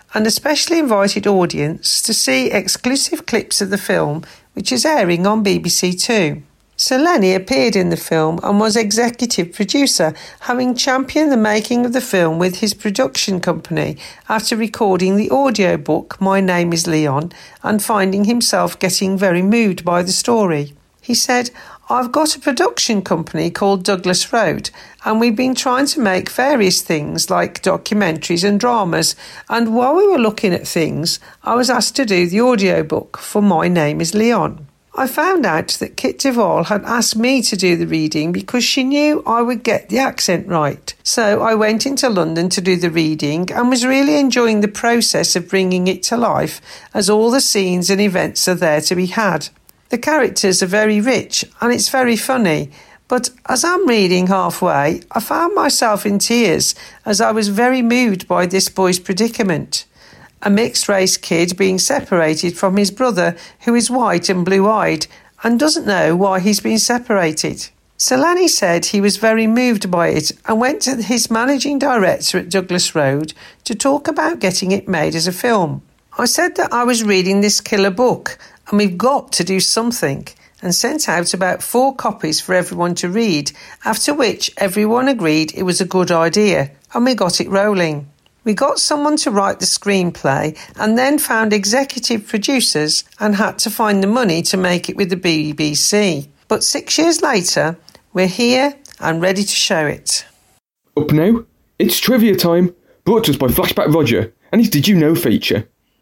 and a specially invited audience to see exclusive clips of the film, which is airing on B B C Two. Sir Lenny appeared in the film and was executive producer, having championed the making of the film with his production company after recording the audiobook My Name is Leon and finding himself getting very moved by the story. He said, "I've got a production company called Douglas Road, and we've been trying to make various things like documentaries and dramas, and while we were looking at things, I was asked to do the audiobook for My Name is Leon. I found out that Kit Duvall had asked me to do the reading because she knew I would get the accent right. So I went into London to do the reading and was really enjoying the process of bringing it to life, as all the scenes and events are there to be had. The characters are very rich and it's very funny, but as I'm reading halfway, I found myself in tears as I was very moved by this boy's predicament. A mixed-race kid being separated from his brother, who is white and blue-eyed, and doesn't know why he's been separated." Sir Lenny said he was very moved by it and went to his managing director at Douglas Road to talk about getting it made as a film. "I said that I was reading this killer book, and we've got to do something, and sent out about four copies for everyone to read, after which everyone agreed it was a good idea, and we got it rolling. We got someone to write the screenplay and then found executive producers and had to find the money to make it with the B B C. But six years later, we're here and ready to show it." Up now, it's trivia time, brought to us by Flashback Roger and his Did You Know feature.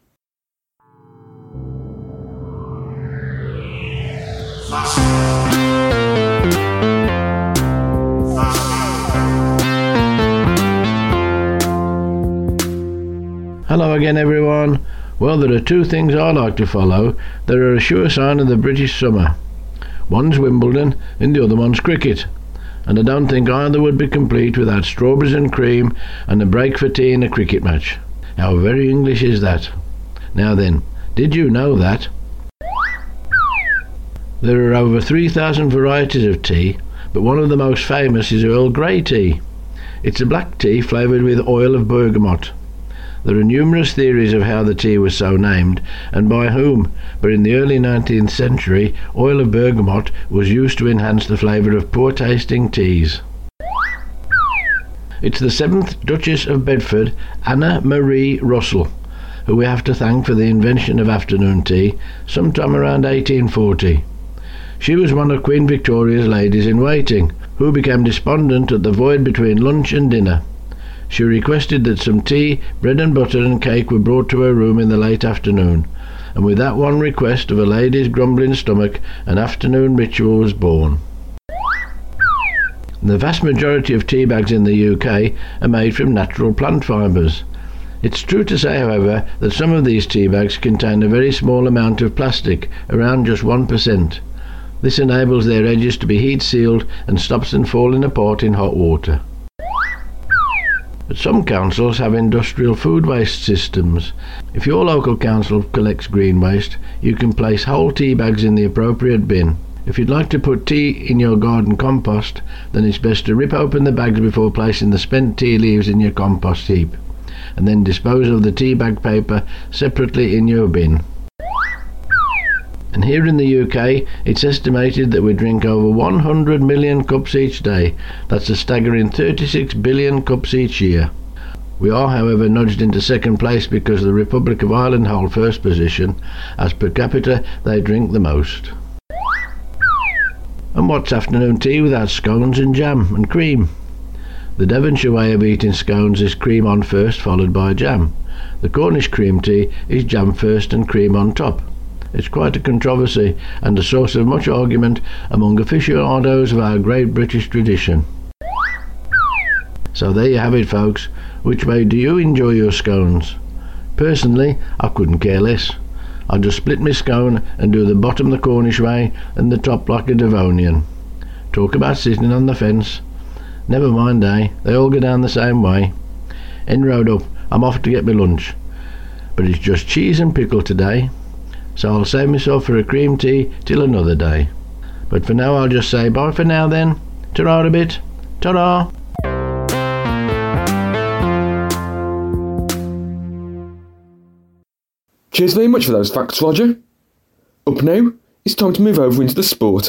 Hello again, everyone. Well, there are two things I like to follow that are a sure sign of the British summer. One's Wimbledon and the other one's cricket. And I don't think either would be complete without strawberries and cream and a break for tea in a cricket match. How very English is that? Now then, did you know that there are over three thousand varieties of tea, but one of the most famous is Earl Grey tea. It's a black tea flavoured with oil of bergamot. There are numerous theories of how the tea was so named and by whom, but in the early nineteenth century, oil of bergamot was used to enhance the flavour of poor-tasting teas. It's the seventh Duchess of Bedford, Anna Marie Russell, who we have to thank for the invention of afternoon tea sometime around eighteen forty. She was one of Queen Victoria's ladies-in-waiting, who became despondent at the void between lunch and dinner. She requested that some tea, bread and butter and cake were brought to her room in the late afternoon, and with that one request of a lady's grumbling stomach, an afternoon ritual was born. The vast majority of tea bags in the U K are made from natural plant fibres. It's true to say, however, that some of these tea bags contain a very small amount of plastic, around just one percent. This enables their edges to be heat sealed and stops them falling apart in hot water. But some councils have industrial food waste systems. If your local council collects green waste, you can place whole tea bags in the appropriate bin. If you'd like to put tea in your garden compost, then it's best to rip open the bags before placing the spent tea leaves in your compost heap, and then dispose of the tea bag paper separately in your bin. And here in the U K, it's estimated that we drink over one hundred million cups each day. That's a staggering thirty-six billion cups each year. We are, however, nudged into second place because the Republic of Ireland hold first position, as per capita they drink the most. And what's afternoon tea without scones and jam and cream? The Devonshire way of eating scones is cream on first, followed by jam. The Cornish cream tea is jam first and cream on top. It's quite a controversy and a source of much argument among aficionados of our great British tradition. So there you have it, folks. Which way do you enjoy your scones? Personally, I couldn't care less. I'd just split my scone and do the bottom the Cornish way and the top like a Devonian. Talk about sitting on the fence. Never mind, eh? They all go down the same way. End road up. I'm off to get my lunch. But it's just cheese and pickle today, so I'll save myself for a cream tea till another day. But for now I'll just say bye for now then. Ta-ra a bit. Ta-ra! Cheers very much for those facts, Roger. Up now, it's time to move over into the sport.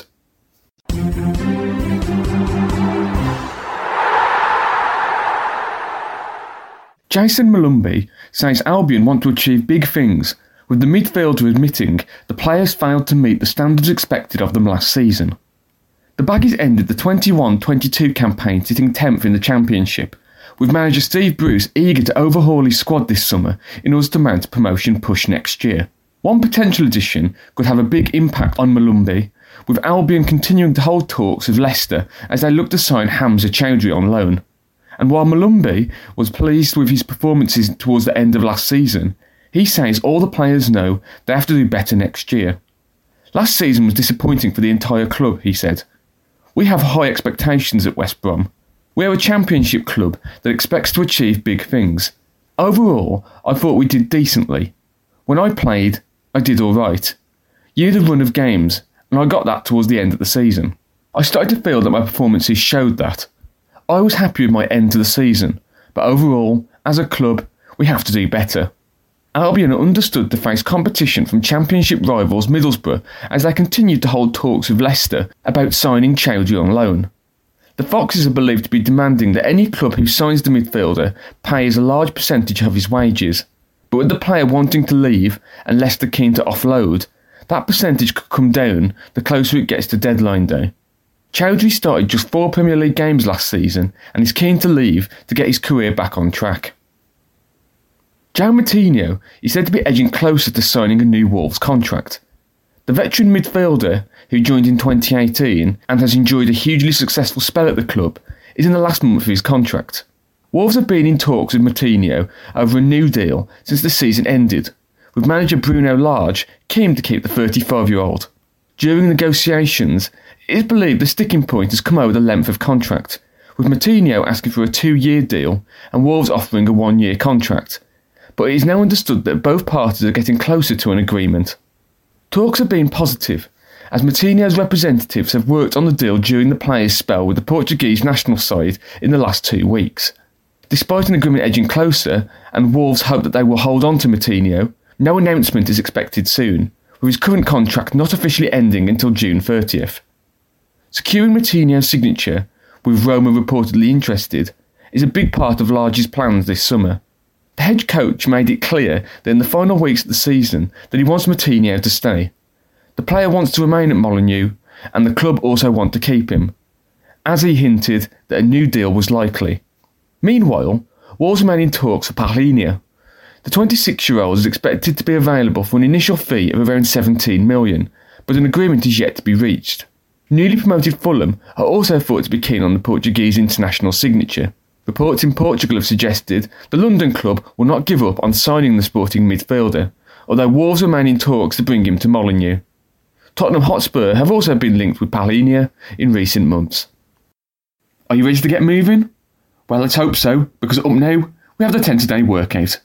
Jason Molumby says Albion want to achieve big things, with the midfielder admitting the players failed to meet the standards expected of them last season. The Baggies ended the twenty-one twenty-two campaign sitting tenth in the Championship, with manager Steve Bruce eager to overhaul his squad this summer in order to mount a promotion push next year. One potential addition could have a big impact on Molumby, with Albion continuing to hold talks with Leicester as they look to sign Hamza Chowdhury on loan. And while Molumby was pleased with his performances towards the end of last season, he says all the players know they have to do better next year. Last season was disappointing for the entire club, he said. We have high expectations at West Brom. We are a Championship club that expects to achieve big things. Overall, I thought we did decently. When I played, I did alright. You need a run of games, and I got that towards the end of the season. I started to feel that my performances showed that. I was happy with my end to the season, but overall, as a club, we have to do better. Albion understood to face competition from Championship rivals Middlesbrough as they continued to hold talks with Leicester about signing Chowdhury on loan. The Foxes are believed to be demanding that any club who signs the midfielder pays a large percentage of his wages, but with the player wanting to leave and Leicester keen to offload, that percentage could come down the closer it gets to deadline day. Chowdhury started just four Premier League games last season and is keen to leave to get his career back on track. João Moutinho is said to be edging closer to signing a new Wolves contract. The veteran midfielder, who joined in twenty eighteen and has enjoyed a hugely successful spell at the club, is in the last month of his contract. Wolves have been in talks with Moutinho over a new deal since the season ended, with manager Bruno Lage keen to keep the thirty-five-year-old. During negotiations, it is believed the sticking point has come over the length of contract, with Moutinho asking for a two-year deal and Wolves offering a one-year contract, but it is now understood that both parties are getting closer to an agreement. Talks have been positive, as Moutinho's representatives have worked on the deal during the player's spell with the Portuguese national side in the last two weeks. Despite an agreement edging closer, and Wolves hope that they will hold on to Moutinho, no announcement is expected soon, with his current contract not officially ending until June thirtieth. Securing Moutinho's signature, with Roma reportedly interested, is a big part of Lage's plans this summer. The head coach made it clear that in the final weeks of the season that he wants Moutinho to stay. The player wants to remain at Molineux, and the club also want to keep him, as he hinted that a new deal was likely. Meanwhile, Wolves remain in talks for Palhinha. The twenty-six-year-old is expected to be available for an initial fee of around seventeen million, but an agreement is yet to be reached. Newly promoted Fulham are also thought to be keen on the Portuguese international signature. Reports in Portugal have suggested the London club will not give up on signing the Sporting midfielder, although Wolves remain in talks to bring him to Molineux. Tottenham Hotspur have also been linked with Palhinha in recent months. Are you ready to get moving? Well, let's hope so, because up now, we have the ten today workout.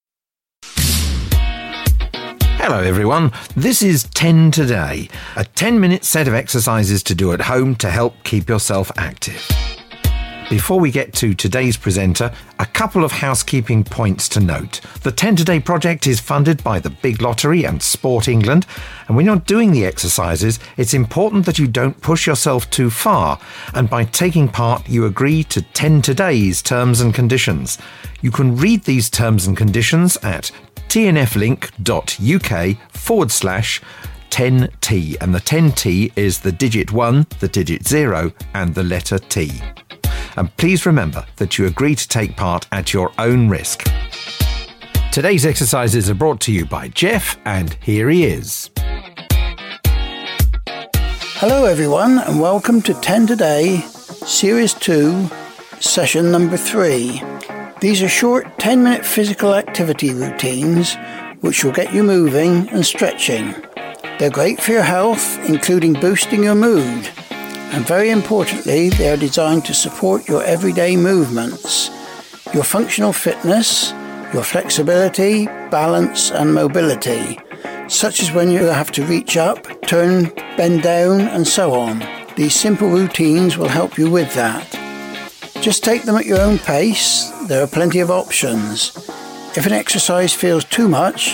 Hello everyone, this is ten Today, a ten minute set of exercises to do at home to help keep yourself active. Before we get to today's presenter, a couple of housekeeping points to note. The ten Today project is funded by the Big Lottery and Sport England, and when you're doing the exercises, it's important that you don't push yourself too far, and by taking part, you agree to ten Today's terms and conditions. You can read these terms and conditions at tnflink.uk forward slash 10T, and the ten T is the digit one, the digit zero, and the letter T. And please remember that you agree to take part at your own risk. Today's exercises are brought to you by Jeff, and here he is. Hello everyone, and welcome to ten Today, Series two, Session number three. These are short ten minute physical activity routines which will get you moving and stretching. They're great for your health, including boosting your mood. And very importantly, they are designed to support your everyday movements, your functional fitness, your flexibility, balance and mobility, such as when you have to reach up, turn, bend down and so on. These simple routines will help you with that. Just take them at your own pace. There are plenty of options. If an exercise feels too much,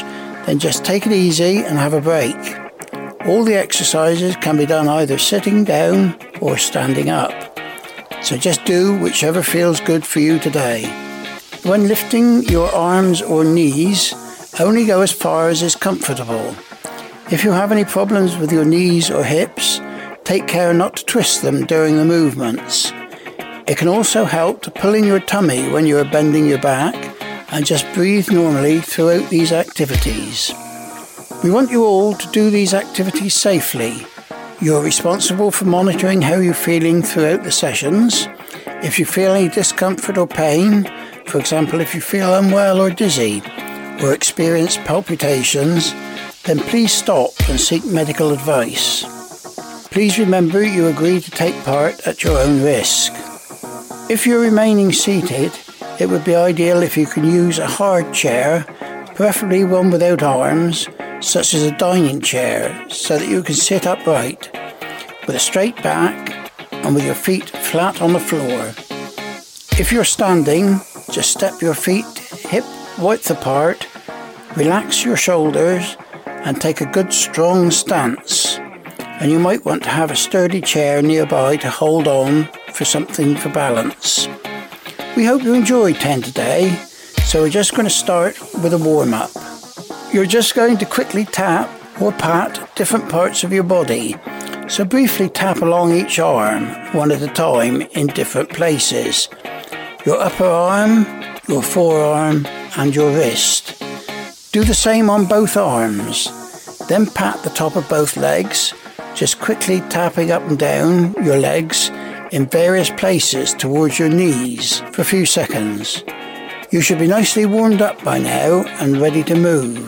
then just take it easy and have a break. All the exercises can be done either sitting down or standing up. So just do whichever feels good for you today. When lifting your arms or knees, only go as far as is comfortable. If you have any problems with your knees or hips, take care not to twist them during the movements. It can also help to pull in your tummy when you are bending your back and just breathe normally throughout these activities. We want you all to do these activities safely. You're responsible for monitoring how you're feeling throughout the sessions. If you feel any discomfort or pain, for example if you feel unwell or dizzy, or experience palpitations, then please stop and seek medical advice. Please remember you agree to take part at your own risk. If you're remaining seated, it would be ideal if you can use a hard chair, preferably one without arms, such as a dining chair, so that you can sit upright, with a straight back and with your feet flat on the floor. If you're standing, just step your feet hip width apart, relax your shoulders and take a good strong stance. And you might want to have a sturdy chair nearby to hold on for something for balance. We hope you enjoyed ten today, so we're just going to start with a warm-up. You're just going to quickly tap or pat different parts of your body. So briefly tap along each arm, one at a time, in different places. Your upper arm, your forearm and your wrist. Do the same on both arms. Then pat the top of both legs, just quickly tapping up and down your legs in various places towards your knees for a few seconds. You should be nicely warmed up by now and ready to move.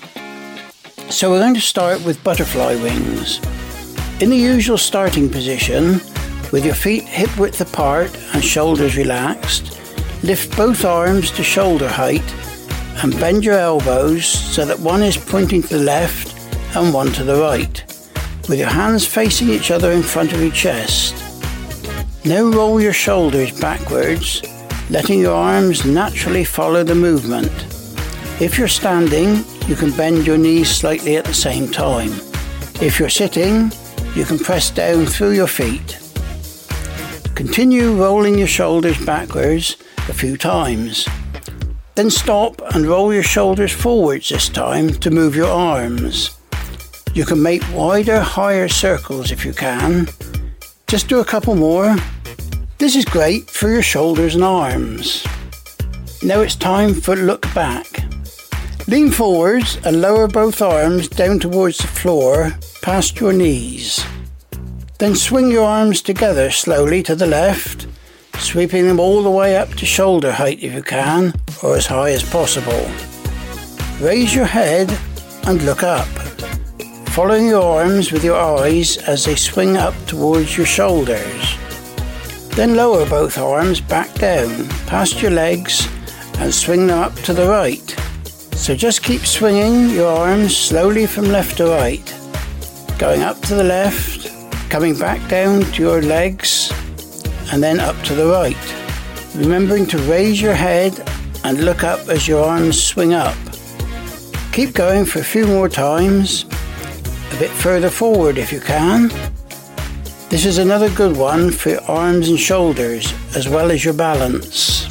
So we're going to start with butterfly wings. In the usual starting position, with your feet hip width apart and shoulders relaxed, lift both arms to shoulder height and bend your elbows so that one is pointing to the left and one to the right, with your hands facing each other in front of your chest. Now roll your shoulders backwards, letting your arms naturally follow the movement. If you're standing, you can bend your knees slightly at the same time. If you're sitting, you can press down through your feet. Continue rolling your shoulders backwards a few times. Then stop and roll your shoulders forwards this time to move your arms. You can make wider, higher circles if you can. Just do a couple more. This is great for your shoulders and arms. Now it's time for look back. Lean forwards and lower both arms down towards the floor past your knees. Then swing your arms together slowly to the left, sweeping them all the way up to shoulder height if you can, or as high as possible. Raise your head and look up, following your arms with your eyes as they swing up towards your shoulders. Then lower both arms back down, past your legs, and swing them up to the right. So just keep swinging your arms slowly from left to right, going up to the left, coming back down to your legs, and then up to the right, remembering to raise your head and look up as your arms swing up. Keep going for a few more times, a bit further forward if you can. This is another good one for your arms and shoulders, as well as your balance.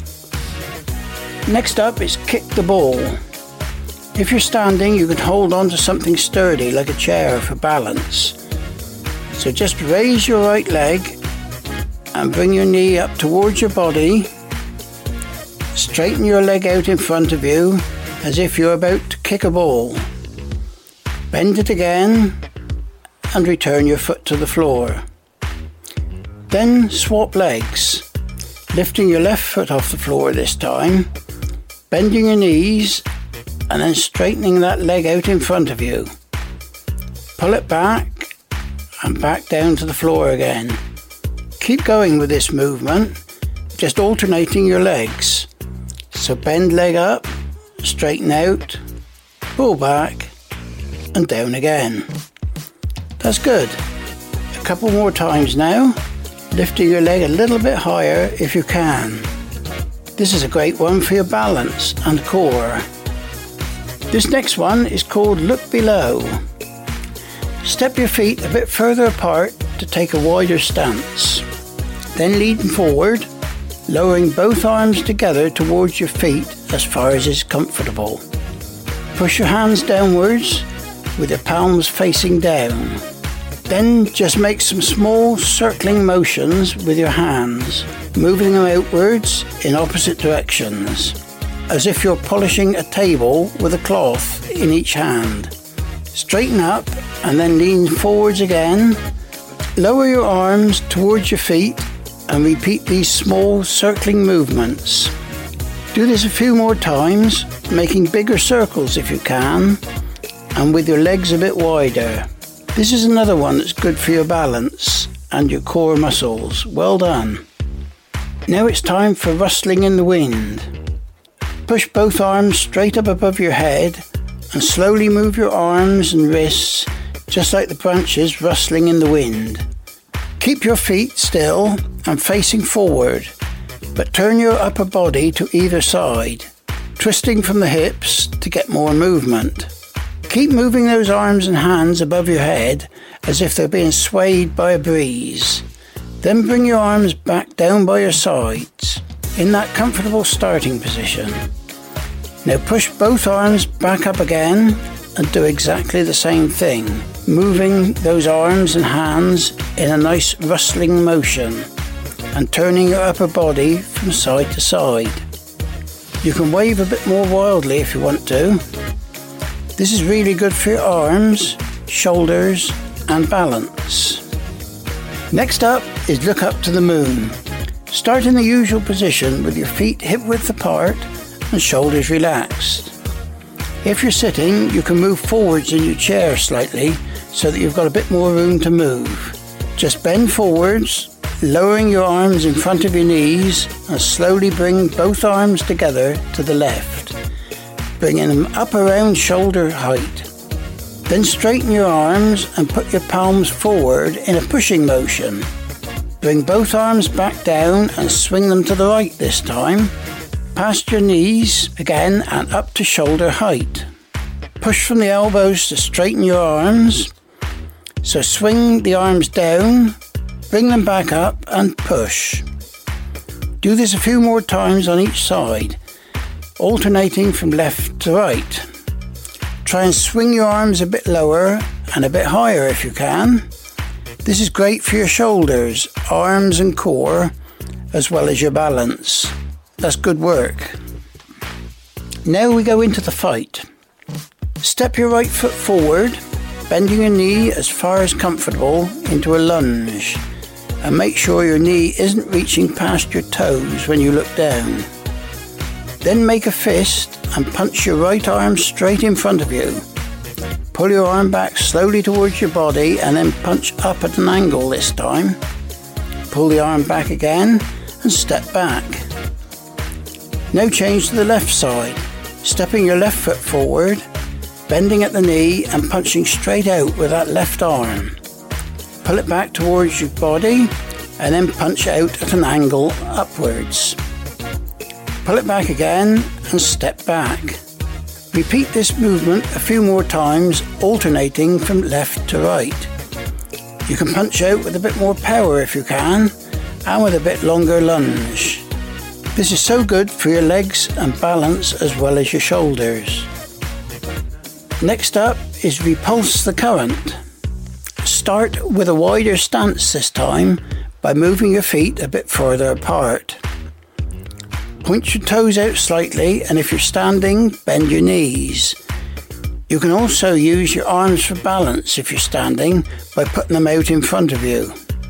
Next up is kick the ball. If you're standing, you can hold on to something sturdy like a chair for balance. So just raise your right leg and bring your knee up towards your body. Straighten your leg out in front of you as if you're about to kick a ball. Bend it again and return your foot to the floor. Then swap legs, lifting your left foot off the floor this time, bending your knees and then straightening that leg out in front of you. Pull it back and back down to the floor again. Keep going with this movement, just alternating your legs. So bend leg up, straighten out, pull back and down again. That's good. A couple more times now, lifting your leg a little bit higher if you can. This is a great one for your balance and core. This next one is called Look Below. Step your feet a bit further apart to take a wider stance. Then lean forward, lowering both arms together towards your feet as far as is comfortable. Push your hands downwards with your palms facing down. Then just make some small circling motions with your hands, moving them outwards in opposite directions, as if you're polishing a table with a cloth in each hand. Straighten up and then lean forwards again. Lower your arms towards your feet and repeat these small circling movements. Do this a few more times, making bigger circles if you can, and with your legs a bit wider. This is another one that's good for your balance and your core muscles. Well done. Now it's time for rustling in the wind. Push both arms straight up above your head and slowly move your arms and wrists just like the branches rustling in the wind. Keep your feet still and facing forward, but turn your upper body to either side, twisting from the hips to get more movement. Keep moving those arms and hands above your head as if they're being swayed by a breeze. Then bring your arms back down by your sides in that comfortable starting position. Now push both arms back up again and do exactly the same thing, moving those arms and hands in a nice rustling motion and turning your upper body from side to side. You can wave a bit more wildly if you want to. This is really good for your arms, shoulders and balance. Next up is look up to the moon. Start in the usual position with your feet hip width apart and shoulders relaxed. If you're sitting, you can move forwards in your chair slightly so that you've got a bit more room to move. Just bend forwards, lowering your arms in front of your knees and slowly bring both arms together to the left, bringing them up around shoulder height. Then straighten your arms and put your palms forward in a pushing motion. Bring both arms back down and swing them to the right this time, past your knees again and up to shoulder height. Push from the elbows to straighten your arms. So swing the arms down, bring them back up and push. Do this a few more times on each side, alternating from left to right. Try and swing your arms a bit lower and a bit higher if you can. This is great for your shoulders, arms and core, as well as your balance. That's good work. Now we go into the fight. Step your right foot forward, bending your knee as far as comfortable into a lunge, and make sure your knee isn't reaching past your toes when you look down. Then make a fist and punch your right arm straight in front of you. Pull your arm back slowly towards your body and then punch up at an angle this time. Pull the arm back again and step back. Now change to the left side, stepping your left foot forward, bending at the knee and punching straight out with that left arm. Pull it back towards your body and then punch out at an angle upwards. Pull it back again and step back. Repeat this movement a few more times, alternating from left to right. You can punch out with a bit more power if you can, and with a bit longer lunge. This is so good for your legs and balance as well as your shoulders. Next up is repulse the current. Start with a wider stance this time by moving your feet a bit further apart. Point your toes out slightly, and if you're standing, bend your knees. You can also use your arms for balance if you're standing by putting them out in front of you.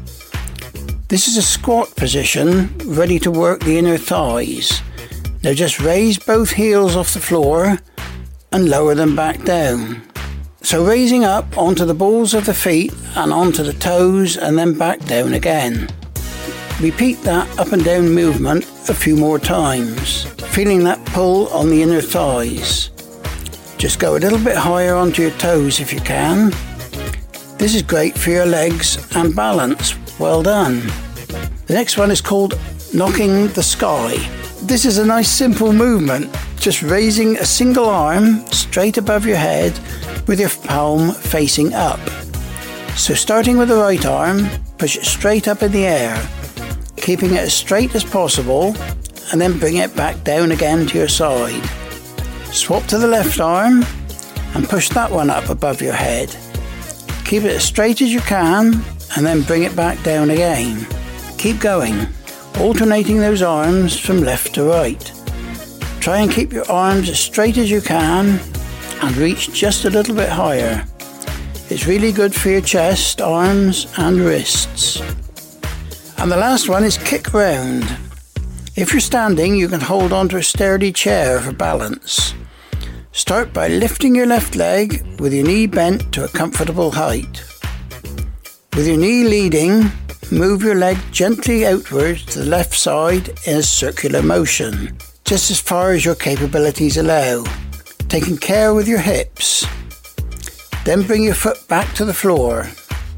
This is a squat position, ready to work the inner thighs. Now just raise both heels off the floor and lower them back down. So raising up onto the balls of the feet and onto the toes and then back down again. Repeat that up and down movement a few more times, feeling that pull on the inner thighs. Just go a little bit higher onto your toes if you can. This is great for your legs and balance. Well done. The next one is called Knocking the Sky. This is a nice simple movement, just raising a single arm straight above your head with your palm facing up. So starting with the right arm, push it straight up in the air, keeping it as straight as possible, and then bring it back down again to your side. Swap to the left arm and push that one up above your head. Keep it as straight as you can and then bring it back down again. Keep going, alternating those arms from left to right. Try and keep your arms as straight as you can and reach just a little bit higher. It's really good for your chest, arms and wrists. And the last one is kick round. If you're standing, you can hold onto a sturdy chair for balance. Start by lifting your left leg with your knee bent to a comfortable height. With your knee leading, move your leg gently outwards to the left side in a circular motion, just as far as your capabilities allow, taking care with your hips. Then bring your foot back to the floor.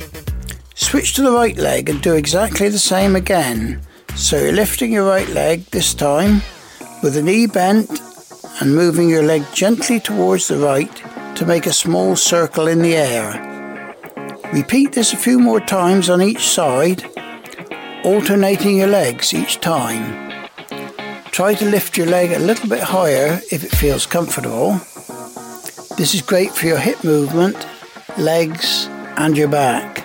Switch to the right leg and do exactly the same again. So you're lifting your right leg this time with the knee bent and moving your leg gently towards the right to make a small circle in the air. Repeat this a few more times on each side, alternating your legs each time. Try to lift your leg a little bit higher if it feels comfortable. This is great for your hip movement, legs and your back.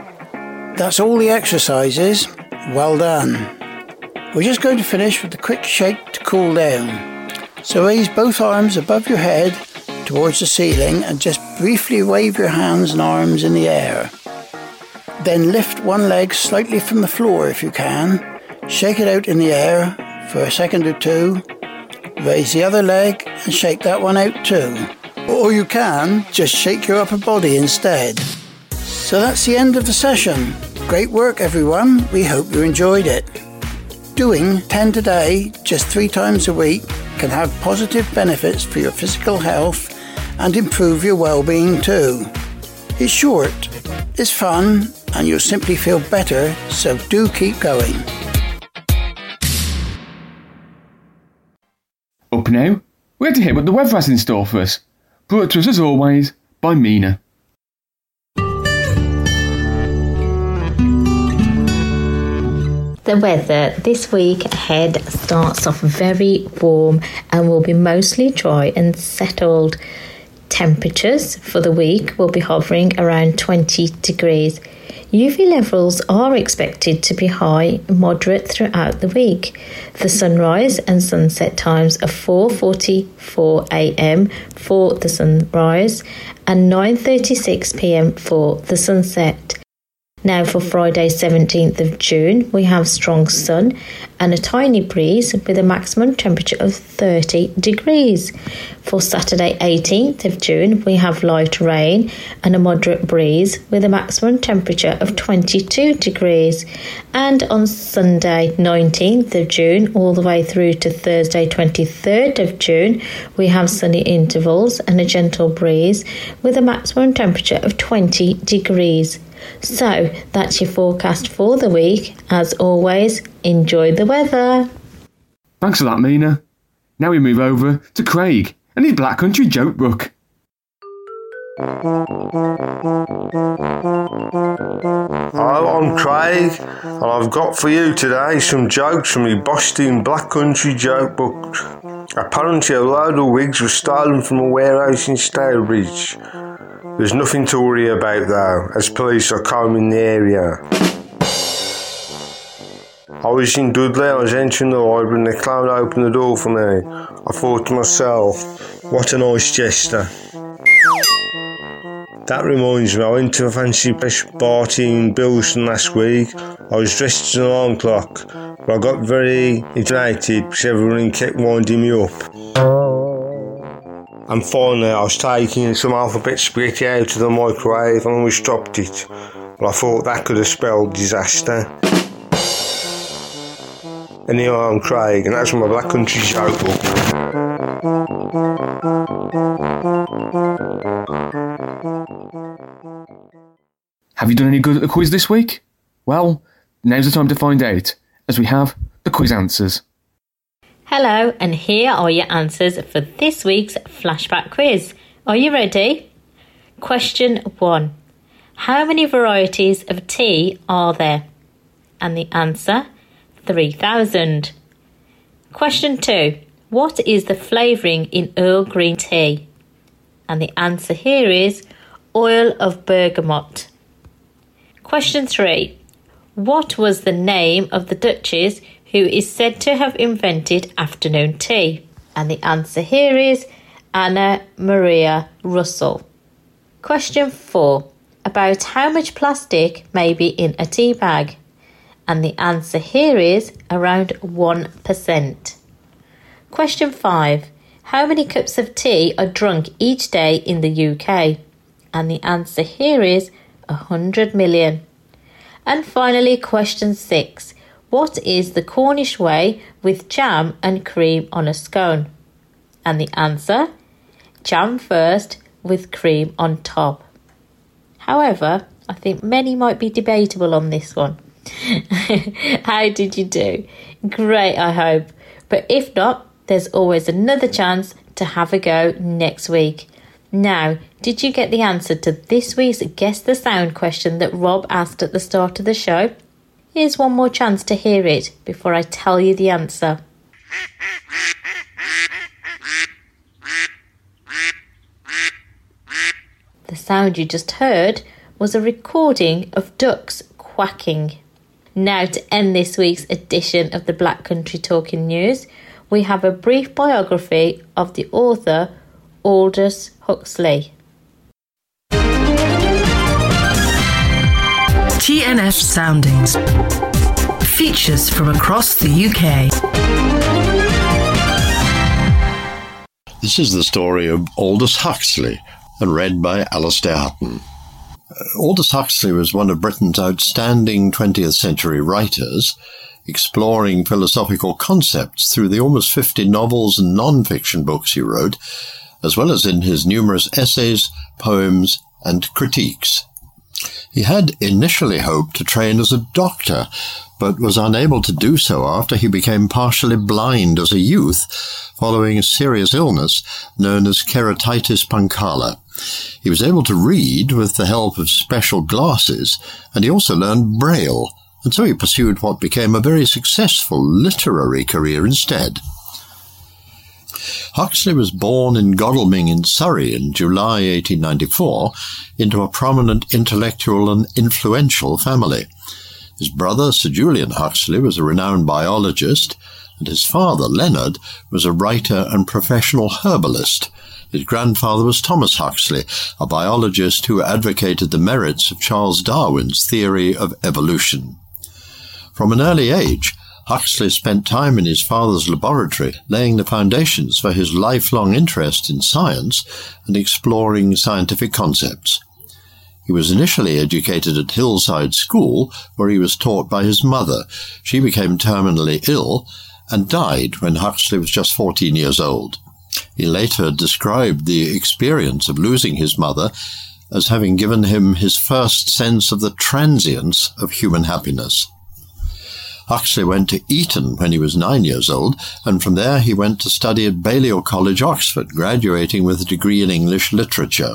That's all the exercises. Well done. We're just going to finish with a quick shake to cool down. So raise both arms above your head towards the ceiling and just briefly wave your hands and arms in the air. Then lift one leg slightly from the floor if you can. Shake it out in the air for a second or two. Raise the other leg and shake that one out too. Or you can just shake your upper body instead. So that's the end of the session. Great work everyone, we hope you enjoyed it. Doing ten today, just three times a week, can have positive benefits for your physical health and improve your well-being too. It's short, it's fun, and you'll simply feel better, so do keep going. Up now, we're going to hear what the weather has in store for us. Brought to us as always by Mina. The weather this week ahead starts off very warm and will be mostly dry and settled. Temperatures for the week will be hovering around twenty degrees. U V levels are expected to be high, moderate throughout the week. The sunrise and sunset times are four forty-four a m for the sunrise and nine thirty-six p m for the sunset. Now for Friday seventeenth of June, we have strong sun and a tiny breeze with a maximum temperature of thirty degrees. For Saturday eighteenth of June, we have light rain and a moderate breeze with a maximum temperature of twenty-two degrees. And on Sunday nineteenth of June, all the way through to Thursday twenty-third of June, we have sunny intervals and a gentle breeze with a maximum temperature of twenty degrees. So that's your forecast for the week. As always, enjoy the weather. Thanks for that, Mina. Now we move over to Craig and his Black Country joke book. Hello, I'm Craig, and I've got for you today some jokes from my Boston Black Country joke book. Apparently a load of wigs was stolen from a warehouse in Stourbridge. There's nothing to worry about though, as police are combing the area. I was in Dudley, I was entering the library and the clown opened the door for me. I thought to myself, what a nice gesture. That reminds me, I went to a fancy fresh party in Bilston last week. I was dressed as an alarm clock, but I got very irritated because everyone kept winding me up. And finally, I was taking some alphabet spaghetti out of the microwave and almost dropped it. But I thought that could have spelled disaster. Anyway, I'm Craig, and that's my Black Country joke book. Have you done any good at the quiz this week? Well, now's the time to find out, as we have the quiz answers. Hello, and here are your answers for this week's flashback quiz. Are you ready? Question one. How many varieties of tea are there? And the answer, three thousand. Question two. What is the flavouring in Earl Green tea? And the answer here is oil of bergamot. Question three. What was the name of the Duchess who is said to have invented afternoon tea? And the answer here is Anna Maria Russell. Question four. About how much plastic may be in a tea bag? And the answer here is around one percent. Question five. How many cups of tea are drunk each day in the U K? And the answer here is one hundred million. And finally, question six. What is the Cornish way with jam and cream on a scone? And the answer, jam first with cream on top. However, I think many might be debatable on this one. How did you do? Great, I hope. But if not, there's always another chance to have a go next week. Now, did you get the answer to this week's Guess the Sound question that Rob asked at the start of the show? Here's one more chance to hear it before I tell you the answer. The sound you just heard was a recording of ducks quacking. Now, to end this week's edition of the Black Country Talking News, we have a brief biography of the author Aldous Huxley. T N F Soundings. Features from across the U K. This is the story of Aldous Huxley, and read by Alistair Hutton. Aldous Huxley was one of Britain's outstanding twentieth century writers, exploring philosophical concepts through the almost fifty novels and non-fiction books he wrote, as well as in his numerous essays, poems, and critiques. He had initially hoped to train as a doctor, but was unable to do so after he became partially blind as a youth, following a serious illness known as keratitis punctata. He was able to read with the help of special glasses, and he also learned Braille, and so he pursued what became a very successful literary career instead. Huxley was born in Godalming in Surrey in July eighteen ninety-four into a prominent intellectual and influential family. His brother, Sir Julian Huxley, was a renowned biologist, and his father, Leonard, was a writer and professional herbalist. His grandfather was Thomas Huxley, a biologist who advocated the merits of Charles Darwin's theory of evolution. From an early age, Huxley spent time in his father's laboratory, laying the foundations for his lifelong interest in science and exploring scientific concepts. He was initially educated at Hillside School, where he was taught by his mother. She became terminally ill and died when Huxley was just fourteen years old. He later described the experience of losing his mother as having given him his first sense of the transience of human happiness. Huxley went to Eton when he was nine years old, and from there he went to study at Balliol College, Oxford, graduating with a degree in English literature.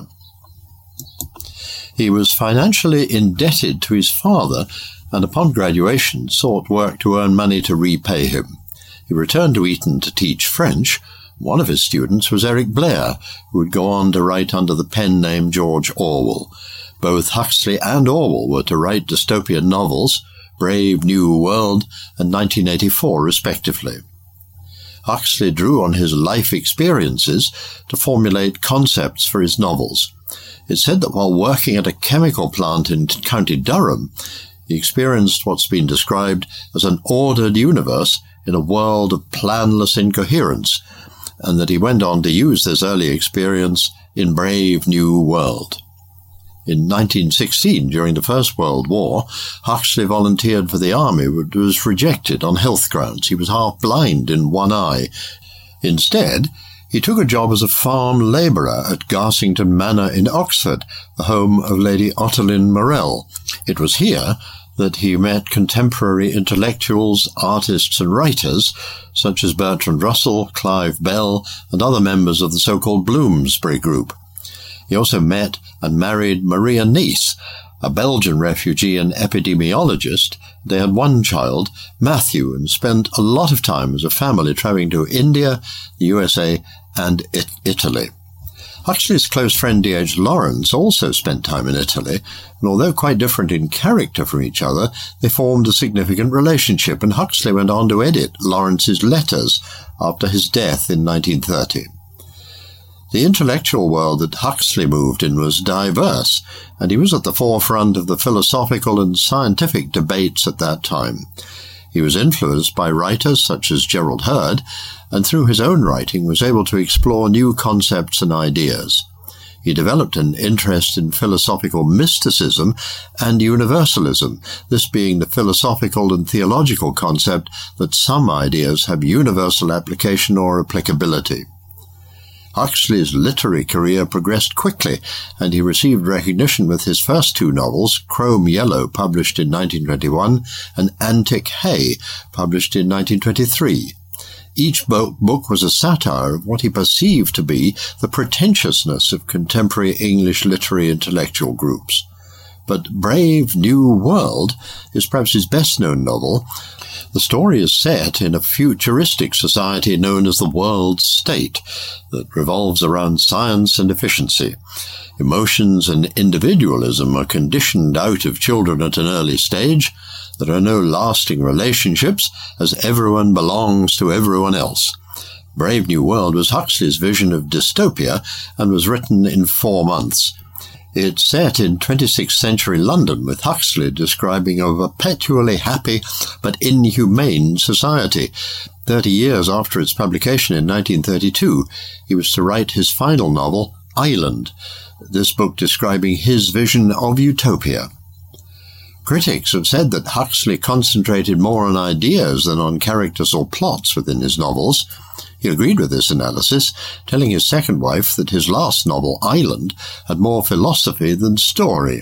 He was financially indebted to his father, and upon graduation sought work to earn money to repay him. He returned to Eton to teach French. One of his students was Eric Blair, who would go on to write under the pen name George Orwell. Both Huxley and Orwell were to write dystopian novels, Brave New World and nineteen eighty-four, respectively. Huxley drew on his life experiences to formulate concepts for his novels. It's said that while working at a chemical plant in County Durham, he experienced what's been described as an ordered universe in a world of planless incoherence, and that he went on to use this early experience in Brave New World. In nineteen sixteen, during the First World War, Huxley volunteered for the army but was rejected on health grounds. He was half blind in one eye. Instead, he took a job as a farm labourer at Garsington Manor in Oxford, the home of Lady Ottoline Morell. It was here that he met contemporary intellectuals, artists and writers such as Bertrand Russell, Clive Bell and other members of the so-called Bloomsbury Group. He also met and married Maria Neis, a Belgian refugee and epidemiologist. They had one child, Matthew, and spent a lot of time as a family travelling to India, the U S A and it- Italy. Huxley's close friend D H Lawrence also spent time in Italy, and although quite different in character from each other, they formed a significant relationship, and Huxley went on to edit Lawrence's letters after his death in nineteen thirty. The intellectual world that Huxley moved in was diverse, and he was at the forefront of the philosophical and scientific debates at that time. He was influenced by writers such as Gerald Heard, and through his own writing was able to explore new concepts and ideas. He developed an interest in philosophical mysticism and universalism, this being the philosophical and theological concept that some ideas have universal application or applicability. Huxley's literary career progressed quickly, and he received recognition with his first two novels, Chrome Yellow, published in nineteen twenty-one, and Antic Hay, published in nineteen twenty-three. Each book was a satire of what he perceived to be the pretentiousness of contemporary English literary intellectual groups. But Brave New World is perhaps his best-known novel. The story is set in a futuristic society known as the World State that revolves around science and efficiency. Emotions and individualism are conditioned out of children at an early stage. There are no lasting relationships, as everyone belongs to everyone else. Brave New World was Huxley's vision of dystopia and was written in four months. It's set in twenty-sixth century London, with Huxley describing a perpetually happy but inhumane society. Thirty years after its publication in nineteen thirty-two, he was to write his final novel, Island, this book describing his vision of utopia. Critics have said that Huxley concentrated more on ideas than on characters or plots within his novels. He agreed with this analysis, telling his second wife that his last novel, Island, had more philosophy than story.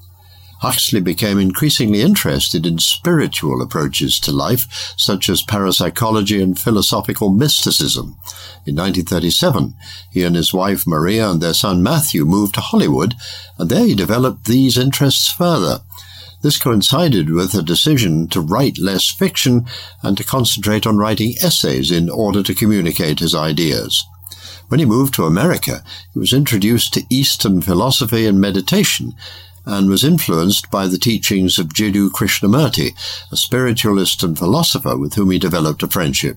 Huxley became increasingly interested in spiritual approaches to life, such as parapsychology and philosophical mysticism. In nineteen thirty-seven, he and his wife Maria and their son Matthew moved to Hollywood, and there he developed these interests further. This coincided with a decision to write less fiction and to concentrate on writing essays in order to communicate his ideas. When he moved to America, he was introduced to Eastern philosophy and meditation, and was influenced by the teachings of Jiddu Krishnamurti, a spiritualist and philosopher with whom he developed a friendship.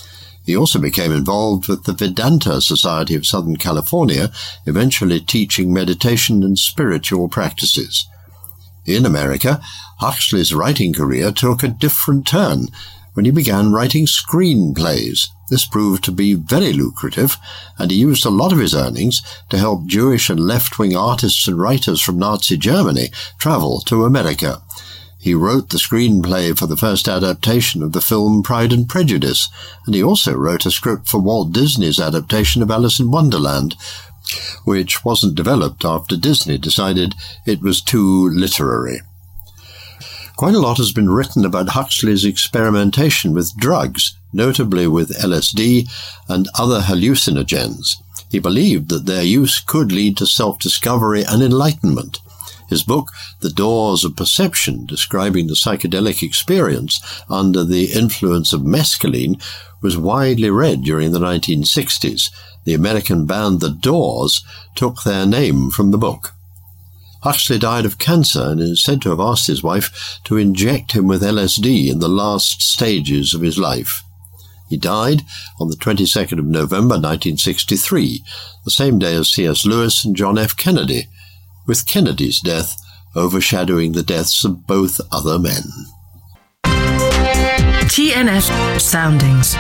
He also became involved with the Vedanta Society of Southern California, eventually teaching meditation and spiritual practices. In America, Huxley's writing career took a different turn when he began writing screenplays. This proved to be very lucrative, and he used a lot of his earnings to help Jewish and left-wing artists and writers from Nazi Germany travel to America. He wrote the screenplay for the first adaptation of the film Pride and Prejudice, and he also wrote a script for Walt Disney's adaptation of Alice in Wonderland, which wasn't developed after Disney decided it was too literary. Quite a lot has been written about Huxley's experimentation with drugs, notably with L S D and other hallucinogens. He believed that their use could lead to self-discovery and enlightenment. His book, The Doors of Perception, describing the psychedelic experience under the influence of mescaline, was widely read during the nineteen sixties. The American band The Doors took their name from the book. Huxley died of cancer and is said to have asked his wife to inject him with L S D in the last stages of his life. He died on the twenty-second of November nineteen sixty-three, the same day as C S Lewis and John F. Kennedy, with Kennedy's death overshadowing the deaths of both other men. T N S Soundings.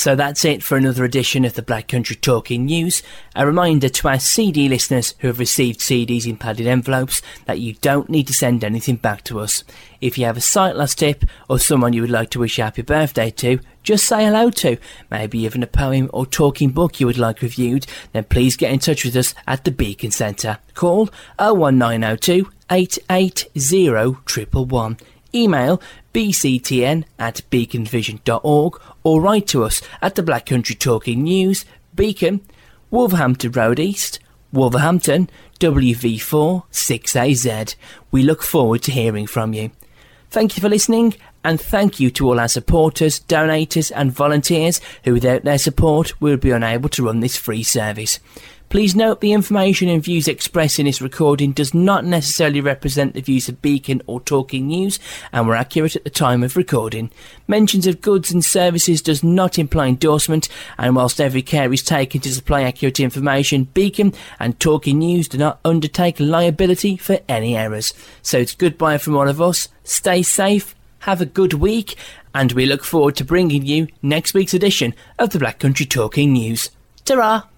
So that's it for another edition of the Black Country Talking News. A reminder to our C D listeners who have received C Ds in padded envelopes that you don't need to send anything back to us. If you have a sight loss tip or someone you would like to wish a happy birthday to, just say hello to, maybe even a poem or talking book you would like reviewed, then please get in touch with us at the Beacon Centre. Call oh one nine oh two, eight eight zero, one one one. Email b c t n at beacon vision dot org or write to us at the Black Country Talking News, Beacon, Wolverhampton Road East, Wolverhampton, W V four six A Z. We look forward to hearing from you. Thank you for listening, and thank you to all our supporters, donators and volunteers who without their support we would be unable to run this free service. Please note the information and views expressed in this recording does not necessarily represent the views of Beacon or Talking News and were accurate at the time of recording. Mentions of goods and services does not imply endorsement, and whilst every care is taken to supply accurate information, Beacon and Talking News do not undertake liability for any errors. So it's goodbye from all of us. Stay safe, have a good week, and we look forward to bringing you next week's edition of the Black Country Talking News. Ta-ra!